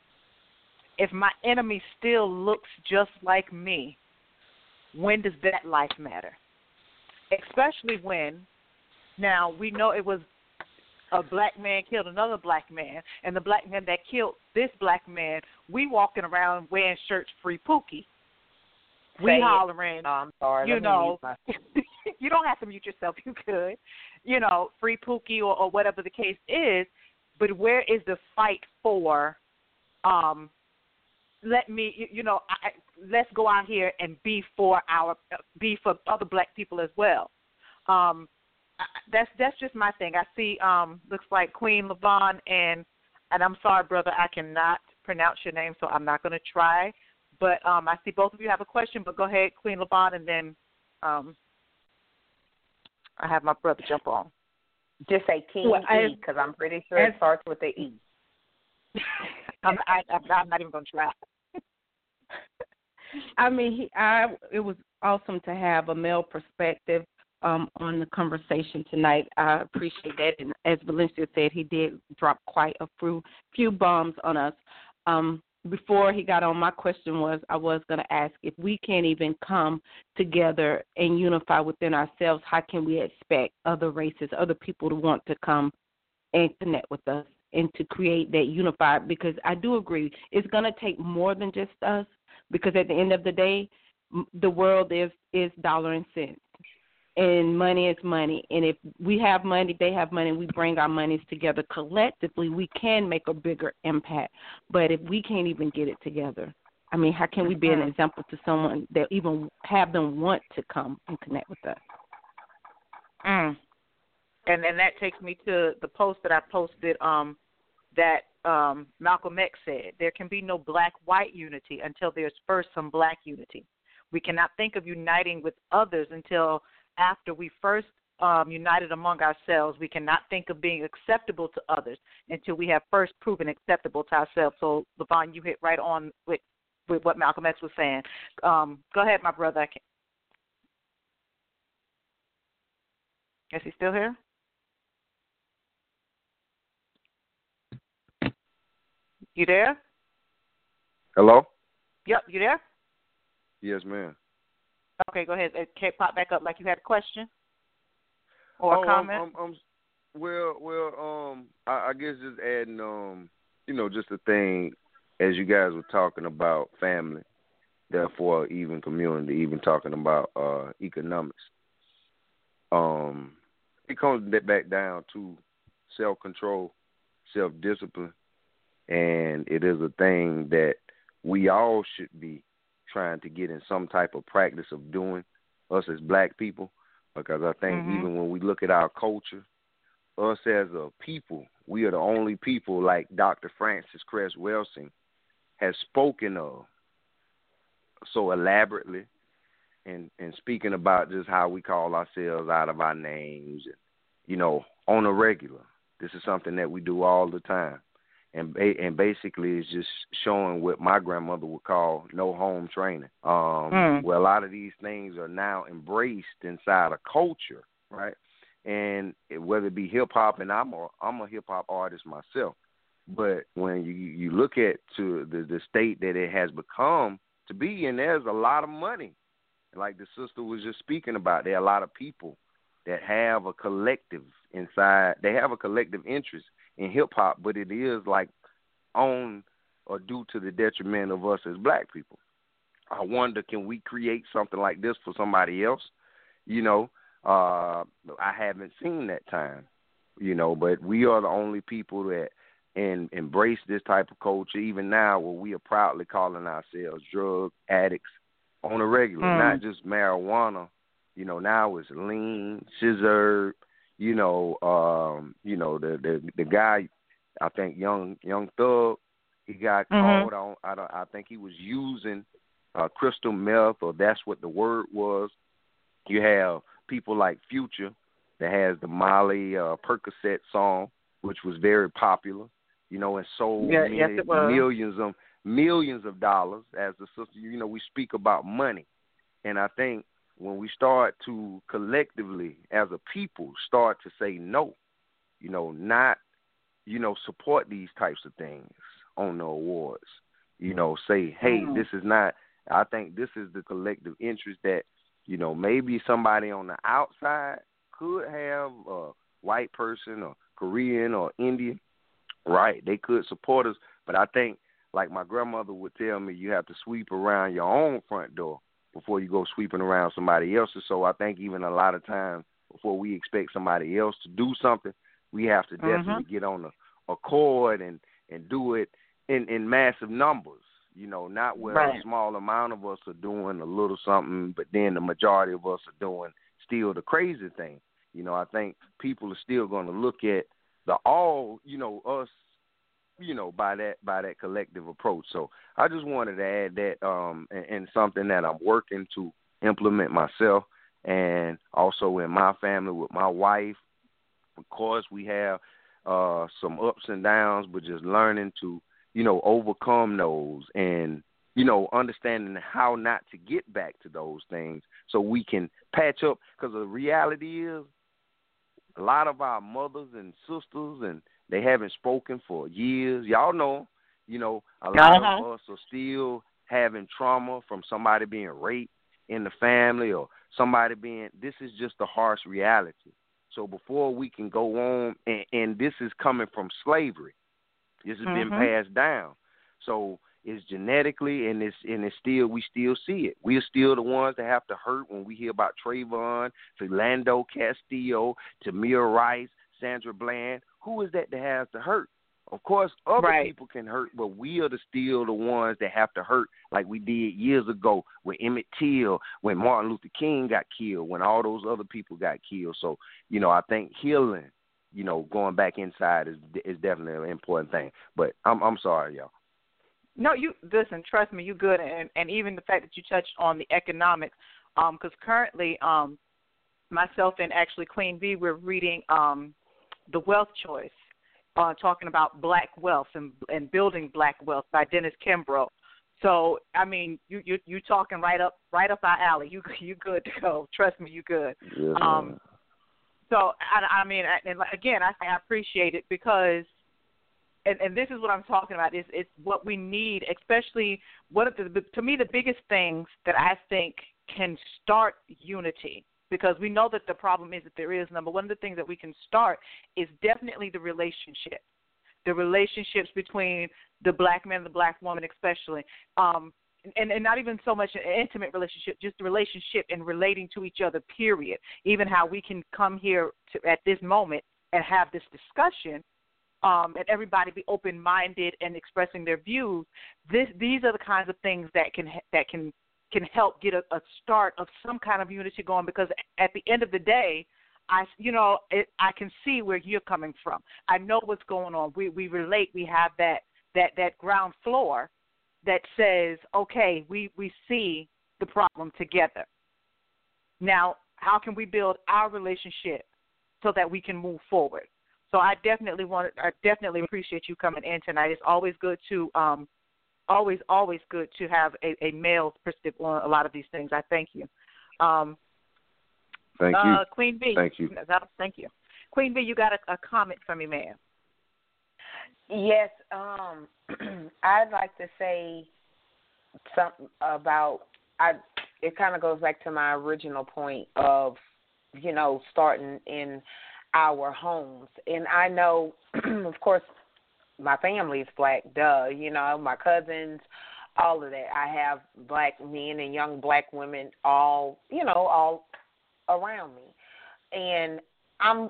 if my enemy still looks just like me, when does that life matter? Especially when, now, we know it was a black man killed another black man, and the black man that killed this black man, we walking around wearing shirts Free Pookie. We Say hollering, no, I'm sorry. you Let know, my... you don't have to mute yourself, you could, you know, Free Pookie or, or whatever the case is, but where is the fight for, um, let me, you, you know, I, let's go out here and be for our, be for other black people as well. Um, That's that's just my thing. I see, um, looks like Queen Levon, and and I'm sorry, brother, I cannot pronounce your name, so I'm not going to try. But um, I see both of you have a question, but go ahead, Queen Levon, and then um, I have my brother jump on. Just say King well, E, because I'm pretty sure as, it starts with the E. I'm, I, I'm not even going to try. I mean, he, I it was awesome to have a male perspective Um, on the conversation tonight. I appreciate that. And as Valencia said, he did drop quite a few, few bombs on us. Um, before he got on, my question was, I was going to ask, if we can't even come together and unify within ourselves, how can we expect other races, other people to want to come and connect with us and to create that unified? Because I do agree, it's going to take more than just us, because at the end of the day, the world is, is dollar and cents. And money is money. And if we have money, they have money, and we bring our monies together collectively, we can make a bigger impact. But if we can't even get it together, I mean, how can we be an example to someone that even have them want to come and connect with us? Mm. And then that takes me to the post that I posted um, that um, Malcolm X said, there can be no black-white unity until there's first some black unity. We cannot think of uniting with others until after we first um, united among ourselves. We cannot think of being acceptable to others until we have first proven acceptable to ourselves. So, Levon, you hit right on with, with what Malcolm X was saying. Um, go ahead, my brother. I can... Is he still here? You there? Hello? Yep, you there? Yes, ma'am. Okay, go ahead. It can't pop back up like you had a question or oh, a comment. Um, um, um, well, well, um, I, I guess just adding, um, you know, just a thing as you guys were talking about family, therefore even community, even talking about uh, economics. Um, it comes back down to self-control, self-discipline, and it is a thing that we all should be trying to get in some type of practice of doing, us as black people, because I think mm-hmm. even when we look at our culture, us as a people, we are the only people, like Doctor Francis Cress Welsing has spoken of so elaborately, and, and speaking about just how we call ourselves out of our names, and, you know, on a regular. This is something that we do all the time. And and basically it's just showing what my grandmother would call no home training. Um, mm. Where a lot of these things are now embraced inside a culture, right? And whether it be hip hop, and I'm a I'm a hip hop artist myself, But when you you look at to the the state that it has become to be in, there's a lot of money. Like the sister was just speaking about, there are a lot of people that have a collective inside. They have a collective interest in hip hop, but it is like on or due to the detriment of us as black people. I wonder, can we create something like this for somebody else? You know, uh, I haven't seen that time, you know, but we are the only people that and embrace this type of culture, even now where we are proudly calling ourselves drug addicts on a regular, mm. not just marijuana. You know, now it's lean, scissor, you know, um, you know, the, the the guy, I think Young Young Thug, he got mm-hmm. caught on, I, don't, I think he was using uh, crystal meth, or that's what the word was. You have people like Future that has the Molly uh, Percocet song, which was very popular. You know, and sold yeah, many, yes, it was. millions of millions of dollars. As the sister, you know, we speak about money, and I think when we start to collectively, as a people, start to say no, you know, not, you know, support these types of things on the awards. You know, say, hey, mm-hmm. this is not. I think this is the collective interest that, you know, maybe somebody on the outside could have a white person or Korean or Indian. Right, they could support us, but I think, like my grandmother would tell me, you have to sweep around your own front door before you go sweeping around somebody else's. So I think even a lot of times before we expect somebody else to do something, we have to definitely mm-hmm. get on a accord and, and do it in, in massive numbers, you know, not where right. a small amount of us are doing a little something, but then the majority of us are doing still the crazy thing. You know, I think people are still going to look at the all, you know, us, you know, by that by that collective approach. So I just wanted to add that um, and, and something that I'm working to implement myself, and also in my family with my wife. Of course, we have uh, some ups and downs, but just learning to, you know, overcome those and, you know, understanding how not to get back to those things so we can patch up. Because the reality is, a lot of our mothers and sisters, and they haven't spoken for years. Y'all know, you know, a lot uh-huh. of us are still having trauma from somebody being raped in the family or somebody being, this is just the harsh reality. So before we can go on, and, and this is coming from slavery. This has mm-hmm. been passed down. So it's genetically, and it's and it's still, we still see it. We're still the ones that have to hurt when we hear about Trayvon, Philando Castillo, Tamir Rice, Sandra Bland. Who is that that has to hurt? Of course, other right. people can hurt, but we are the, still the ones that have to hurt, like we did years ago with Emmett Till, when Martin Luther King got killed, when all those other people got killed. So, you know, I think healing, you know, going back inside is is definitely an important thing. But I'm I'm sorry, y'all. No, you listen. Trust me, you good, and and even the fact that you touched on the economics, um, because currently, um, myself and actually Queen V, we're reading um, The Wealth Choice, uh, talking about black wealth and and building black wealth by Dennis Kimbrough. So, I mean, you you you talking right up right up our alley. You you good to go. Trust me, you good. Yeah. Um, so I, I mean, and again, I I appreciate it because. And, and this is what I'm talking about. Is it's what we need, especially one of the to me the biggest things that I think can start unity, because we know that the problem is that there is none. But one of the things that we can start is definitely the relationship, the relationships between the black man and the black woman, especially, um, and, and not even so much an intimate relationship, just the relationship and relating to each other. Period. Even how we can come here to, at this moment and have this discussion. Um, and everybody be open-minded and expressing their views. This, these are the kinds of things that can that can can help get a, a start of some kind of unity going. Because at the end of the day, I you know it, I can see where you're coming from. I know what's going on. We we relate. We have that that that ground floor that says, okay, we we see the problem together. Now, how can we build our relationship so that we can move forward? So I definitely want, I definitely appreciate you coming in tonight. It's always good to, um, always, always good to have a, a male perspective on a lot of these things. I thank you. Um, thank you, uh, Queen B. Thank you. Thank you, Queen B. You got a, a comment from me, ma'am? Yes, um, I'd like to say something about I. It kind of goes back to my original point of, you know, starting in our homes, and I know, of course, my family is black. Duh, you know, my cousins, all of that. I have black men and young black women, all you know, all around me, and I'm.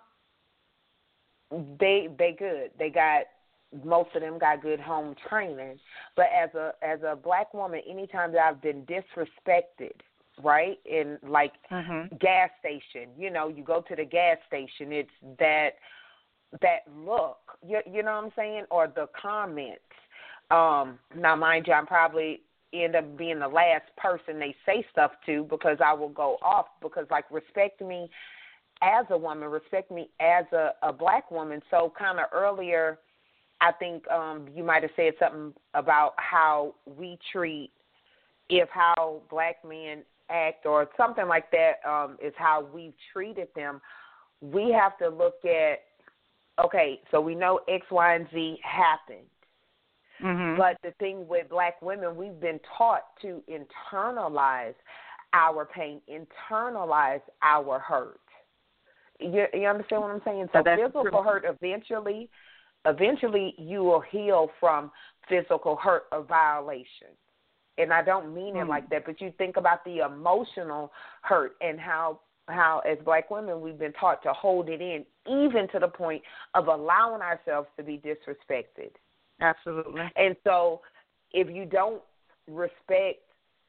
They they good. They got. Most of them got good home training, but as a as a black woman, anytime that I've been disrespected, right, in like mm-hmm. gas station, you know, you go to the gas station, it's that that look, you, you know what I'm saying, or the comments. Um, now, mind you, I'm probably end up being the last person they say stuff to because I will go off because like respect me as a woman, respect me as a, a black woman. So kind of earlier. I think um, you might have said something about how we treat, if how black men act or something like that um, is how we've treated them. We have to look at, okay, so we know X, Y, and Z happened. Mm-hmm. But the thing with black women, we've been taught to internalize our pain, internalize our hurt. You, you understand what I'm saying? So physical true. hurt eventually – Eventually, you will heal from physical hurt or violation. And I don't mean mm-hmm. it like that, but you think about the emotional hurt and how, how, as black women, we've been taught to hold it in, even to the point of allowing ourselves to be disrespected. Absolutely. And so if you don't respect,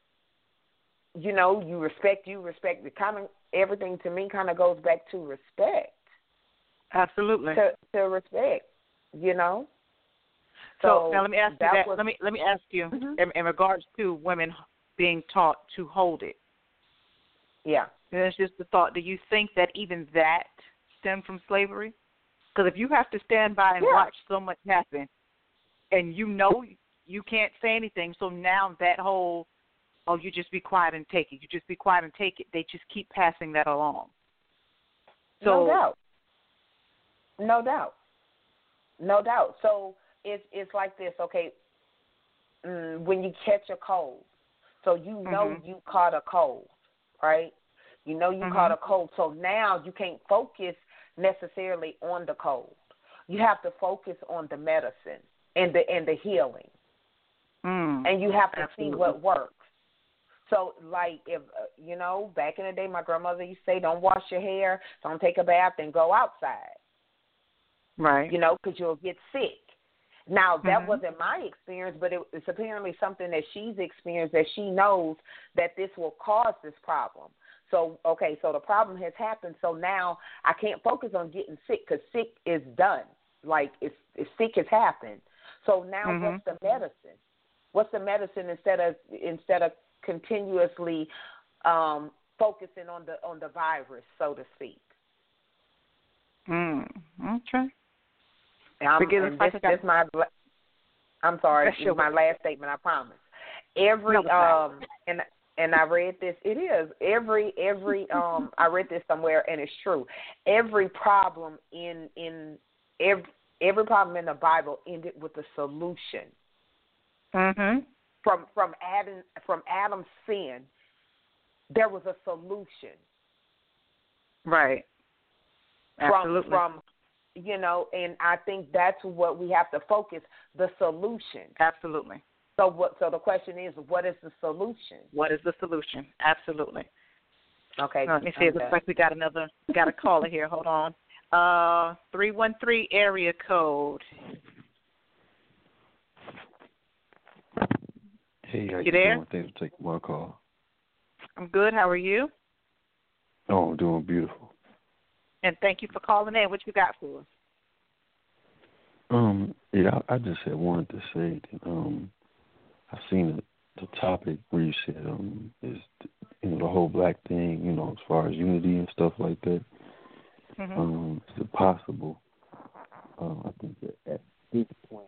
you know, you respect, you respect, the kind of everything to me kind of goes back to respect. Absolutely. To, to respect. You know, so, so now let me ask you that. Was, let me let me ask you mm-hmm. in, in regards to women being taught to hold it. Yeah, and it's just the thought. Do you think that even that stemmed from slavery? Because if you have to stand by and yeah. watch so much happen, and you know you can't say anything, so now that whole oh, you just be quiet and take it. You just be quiet and take it. They just keep passing that along. So, no doubt. No doubt. No doubt. So it's it's like this, okay, mm, when you catch a cold, so you know mm-hmm. you caught a cold, right? You know you mm-hmm. caught a cold, so now you can't focus necessarily on the cold. You have to focus on the medicine and the and the healing, mm, and you have to absolutely. see what works. So, like, if, uh, you know, back in the day, my grandmother used to say, don't wash your hair, don't take a bath, and go outside. Right. You know, because you'll get sick. Now, that mm-hmm. wasn't my experience, but it, it's apparently something that she's experienced, that she knows that this will cause this problem. So, okay, so the problem has happened, so now I can't focus on getting sick because sick is done. Like, it's, it's sick has happened. So now mm-hmm. what's the medicine? What's the medicine instead of instead of continuously um, focusing on the on the virus, so to speak? Mm, okay. Um, and this, this my, I'm sorry, this is my last statement, I promise. Every, no, um, and and I read this, it is, every, every, um, I read this somewhere, and it's true. Every problem in, in every, every problem in the Bible ended with a solution. Mm-hmm. From, from Adam, from Adam's sin, there was a solution. Right. Absolutely. From, from, you know, and I think that's what we have to focus, the solution. Absolutely. So what? So the question is, what is the solution? What is the solution? Absolutely. Okay. Let me see. It looks like we got another, got a caller here. Hold on. Uh, three one three area code. Hey, how you, you there? doing? Thanks for taking my call. I'm good. How are you? Oh, I'm doing beautiful. And thank you for calling in. What you got for us? Um, yeah, I, I just had wanted to say that um, I've seen the, the topic where you said um, is you know the whole black thing, you know, as far as unity and stuff like that. Mm-hmm. Um, is it possible? Um, I think that at this point,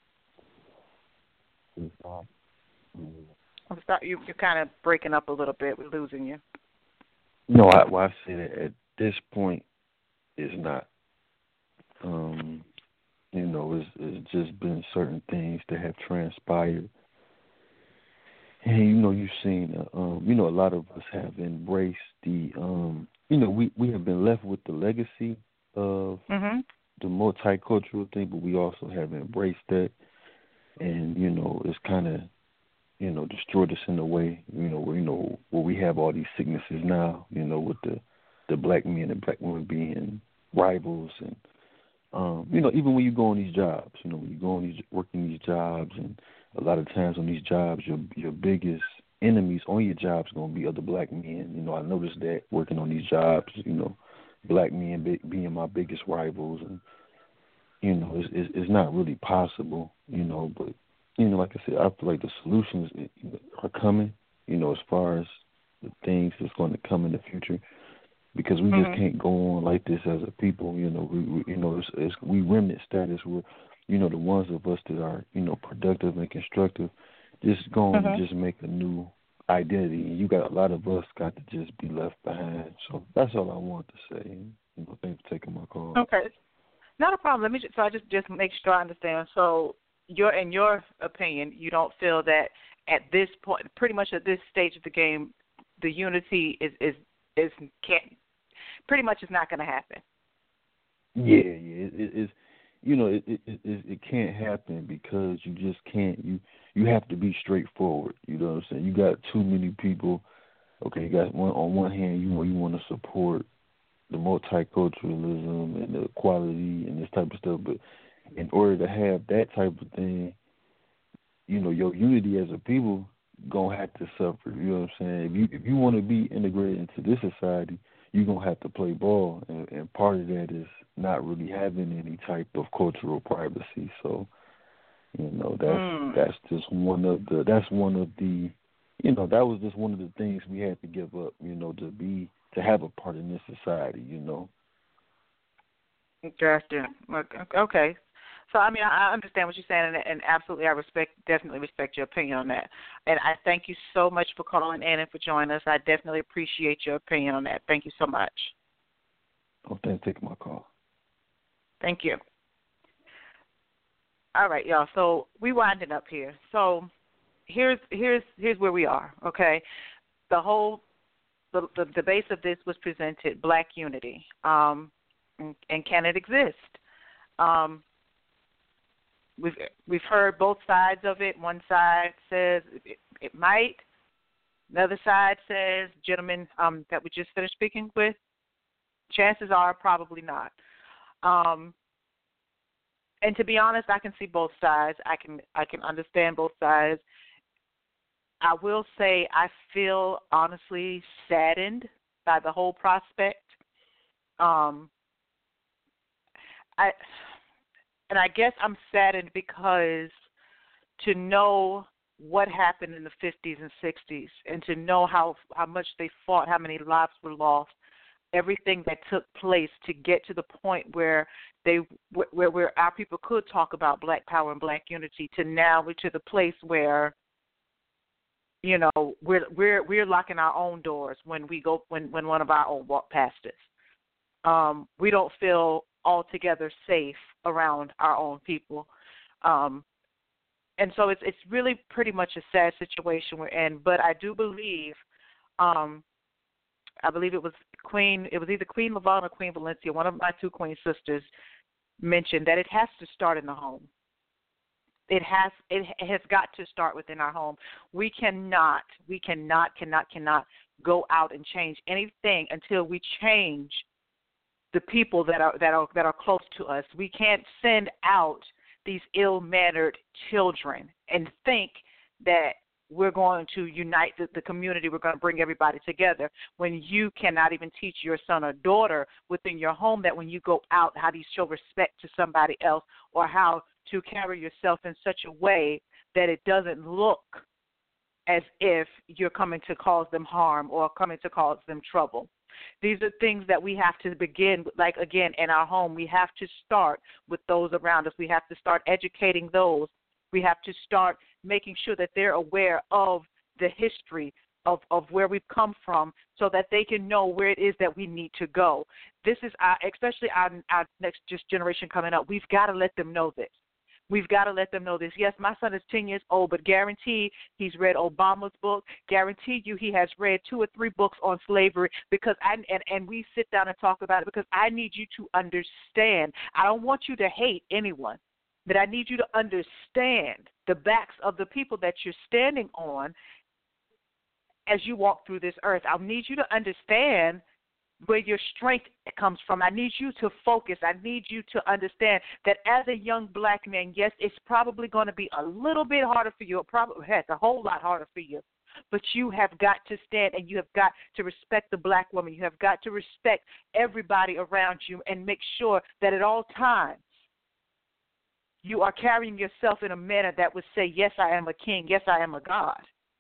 it's not. Um, I'm sorry, you, you're kind of breaking up a little bit. We're losing you. No, I, well, I say that at this point, it's not. Um, You know, it's, it's just been certain things that have transpired. And, you know, you've seen, uh, um, you know, a lot of us have embraced the, um, you know, we, we have been left with the legacy of Mhm. the multicultural thing, but we also have embraced that. And, you know, it's kind of, you know, destroyed us in a way, you know, where, you know, where we have all these sicknesses now, you know, with the, the black men and black women being rivals. And, um, you know, even when you go on these jobs, you know, when you go on these, working these jobs, and a lot of times on these jobs, your your biggest enemies on your jobs are going to be other black men. You know, I noticed that working on these jobs, you know, black men be, being my biggest rivals. And, you know, it's, it's, it's not really possible, you know, but, you know, like I said, I feel like the solutions are coming, you know, as far as the things that's going to come in the future, because we Mhm. just can't go on like this as a people. You know, we, we you know, it's, it's, we remnant status. We're, you know, the ones of us that are, you know, productive and constructive, just going Mhm. to just make a new identity. And you got a lot of us got to just be left behind. So that's all I want to say. You know, thanks for taking my call. Okay. Not a problem. Let me just, so I just just make sure I understand. So, your in your opinion, you don't feel that at this point, pretty much at this stage of the game, the unity is is is can't pretty much is not going to happen. Yeah, yeah, it, it, it's you know it, it it it can't happen because you just can't. You you have to be straightforward. You know what I'm saying? You got too many people. Okay, you got one on one hand, you want you want to support the multiculturalism and the equality and this type of stuff, but in order to have that type of thing, you know, your unity as a people gonna have to suffer. You know what I'm saying? If you if you want to be integrated into this society, you're gonna have to play ball, and, and part of that is not really having any type of cultural privacy. So, you know, that's Mm. that's just one of the that's one of the you know, that was just one of the things we had to give up, you know, to be to have a part in this society, you know. Gotcha. Okay. So, I mean, I understand what you're saying, and, and absolutely, I respect, definitely respect your opinion on that. And I thank you so much for calling in and for joining us. I definitely appreciate your opinion on that. Thank you so much. Oh, thanks for taking my call. Thank you. All right, y'all. So we winding up here. So here's here's here's where we are. Okay, the whole the the, the base of this was presented Black unity, um, and, and can it exist? Um, we've we've heard both sides of it. One side says it, it might. Another side says, gentlemen um, that we just finished speaking with, chances are probably not. Um, and to be honest, I can see both sides. I can I can understand both sides. I will say I feel honestly saddened by the whole prospect. Um, I and I guess I'm saddened because to know what happened in the fifties and sixties, and to know how how much they fought, how many lives were lost, everything that took place to get to the point where they where where our people could talk about Black power and Black unity, to now we're to the place where, you know, we're we're we're locking our own doors when we go when, when one of our own walk past us. Um, we don't feel altogether safe around our own people. Um, and so it's it's really pretty much a sad situation we're in. But I do believe, um, I believe it was Queen, it was either Queen Lavon or Queen Valencia, one of my two Queen sisters, mentioned that it has to start in the home. It has it has got to start within our home. We cannot, we cannot, cannot, cannot go out and change anything until we change the people that are that are that are close to us. We can't send out these ill-mannered children and think that we're going to unite the, the community, we're going to bring everybody together, when you cannot even teach your son or daughter within your home that when you go out, how do you show respect to somebody else, or how to carry yourself in such a way that it doesn't look as if you're coming to cause them harm or coming to cause them trouble. These are things that we have to begin, like, again, in our home. We have to start with those around us. We have to start educating those. We have to start making sure that they're aware of the history of, of where we've come from so that they can know where it is that we need to go. This is, our, especially our, our next just generation coming up, we've got to let them know this. We've got to let them know this. Yes, my son is ten years old, but guaranteed he's read Obama's book. Guaranteed you he has read two or three books on slavery because I and, and we sit down and talk about it because I need you to understand. I don't want you to hate anyone, but I need you to understand the backs of the people that you're standing on as you walk through this earth. I need you to understand where your strength comes from. I need you to focus. I need you to understand that as a young black man, yes, it's probably going to be a little bit harder for you. Probably, heck, a whole lot harder for you. But you have got to stand and you have got to respect the black woman. You have got to respect everybody around you and make sure that at all times you are carrying yourself in a manner that would say, yes, I am a king. Yes, I am a God.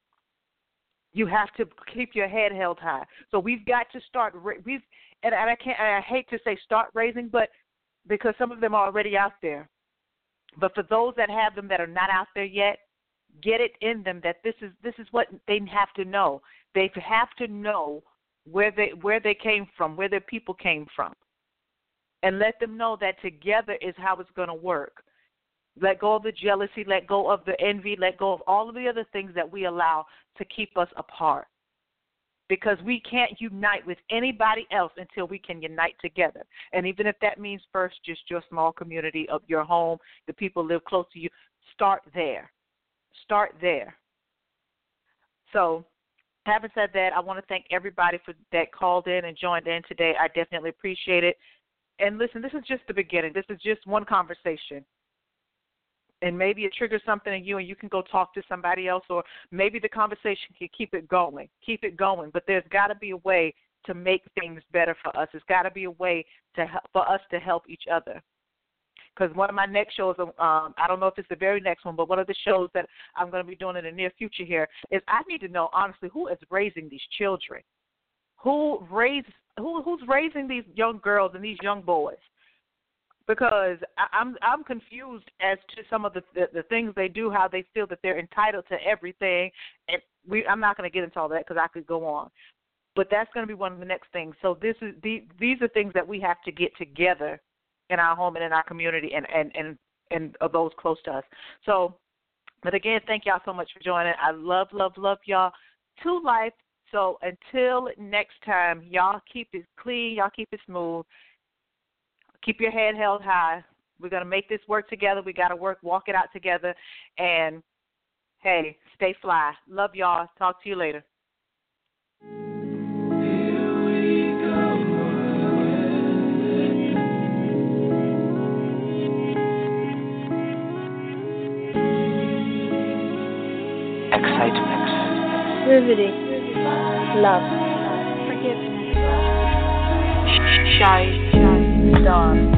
You have to keep your head held high. So we've got to start. We've and, and I can't. And I hate to say start raising, but because some of them are already out there. But for those that have them that are not out there yet, get it in them that this is this is what they have to know. They have to know where they where they came from, where their people came from, and let them know that together is how it's going to work. Let go of the jealousy, let go of the envy, let go of all of the other things that we allow to keep us apart. Because we can't unite with anybody else until we can unite together. And even if that means first just your small community of your home, the people live close to you, start there. Start there. So having said that, I want to thank everybody for that called in and joined in today. I definitely appreciate it. And listen, this is just the beginning. This is just one conversation. And maybe it triggers something in you and you can go talk to somebody else, or maybe the conversation can keep it going, keep it going. But there's got to be a way to make things better for us. There's got to be a way to help, for us to help each other. Because one of my next shows, um, I don't know if it's the very next one, but one of the shows that I'm going to be doing in the near future here is I need to know, honestly, who is raising these children? Who raise, who, who's raising these young girls and these young boys? Because I'm I'm confused as to some of the, the the things they do, how they feel that they're entitled to everything, and we I'm not going to get into all that because I could go on, but that's going to be one of the next things. So this is the, these are things that we have to get together in our home and in our community and and and and of those close to us. So, but again, thank y'all so much for joining. I love love love y'all to life. So until next time, y'all keep it clean, y'all keep it smooth. Keep your head held high. We're going to make this work together. We got to work, walk it out together. And, hey, stay fly. Love y'all. Talk to you later. Excitement. Riveting. Love. Forgiveness. Shy. Dawn.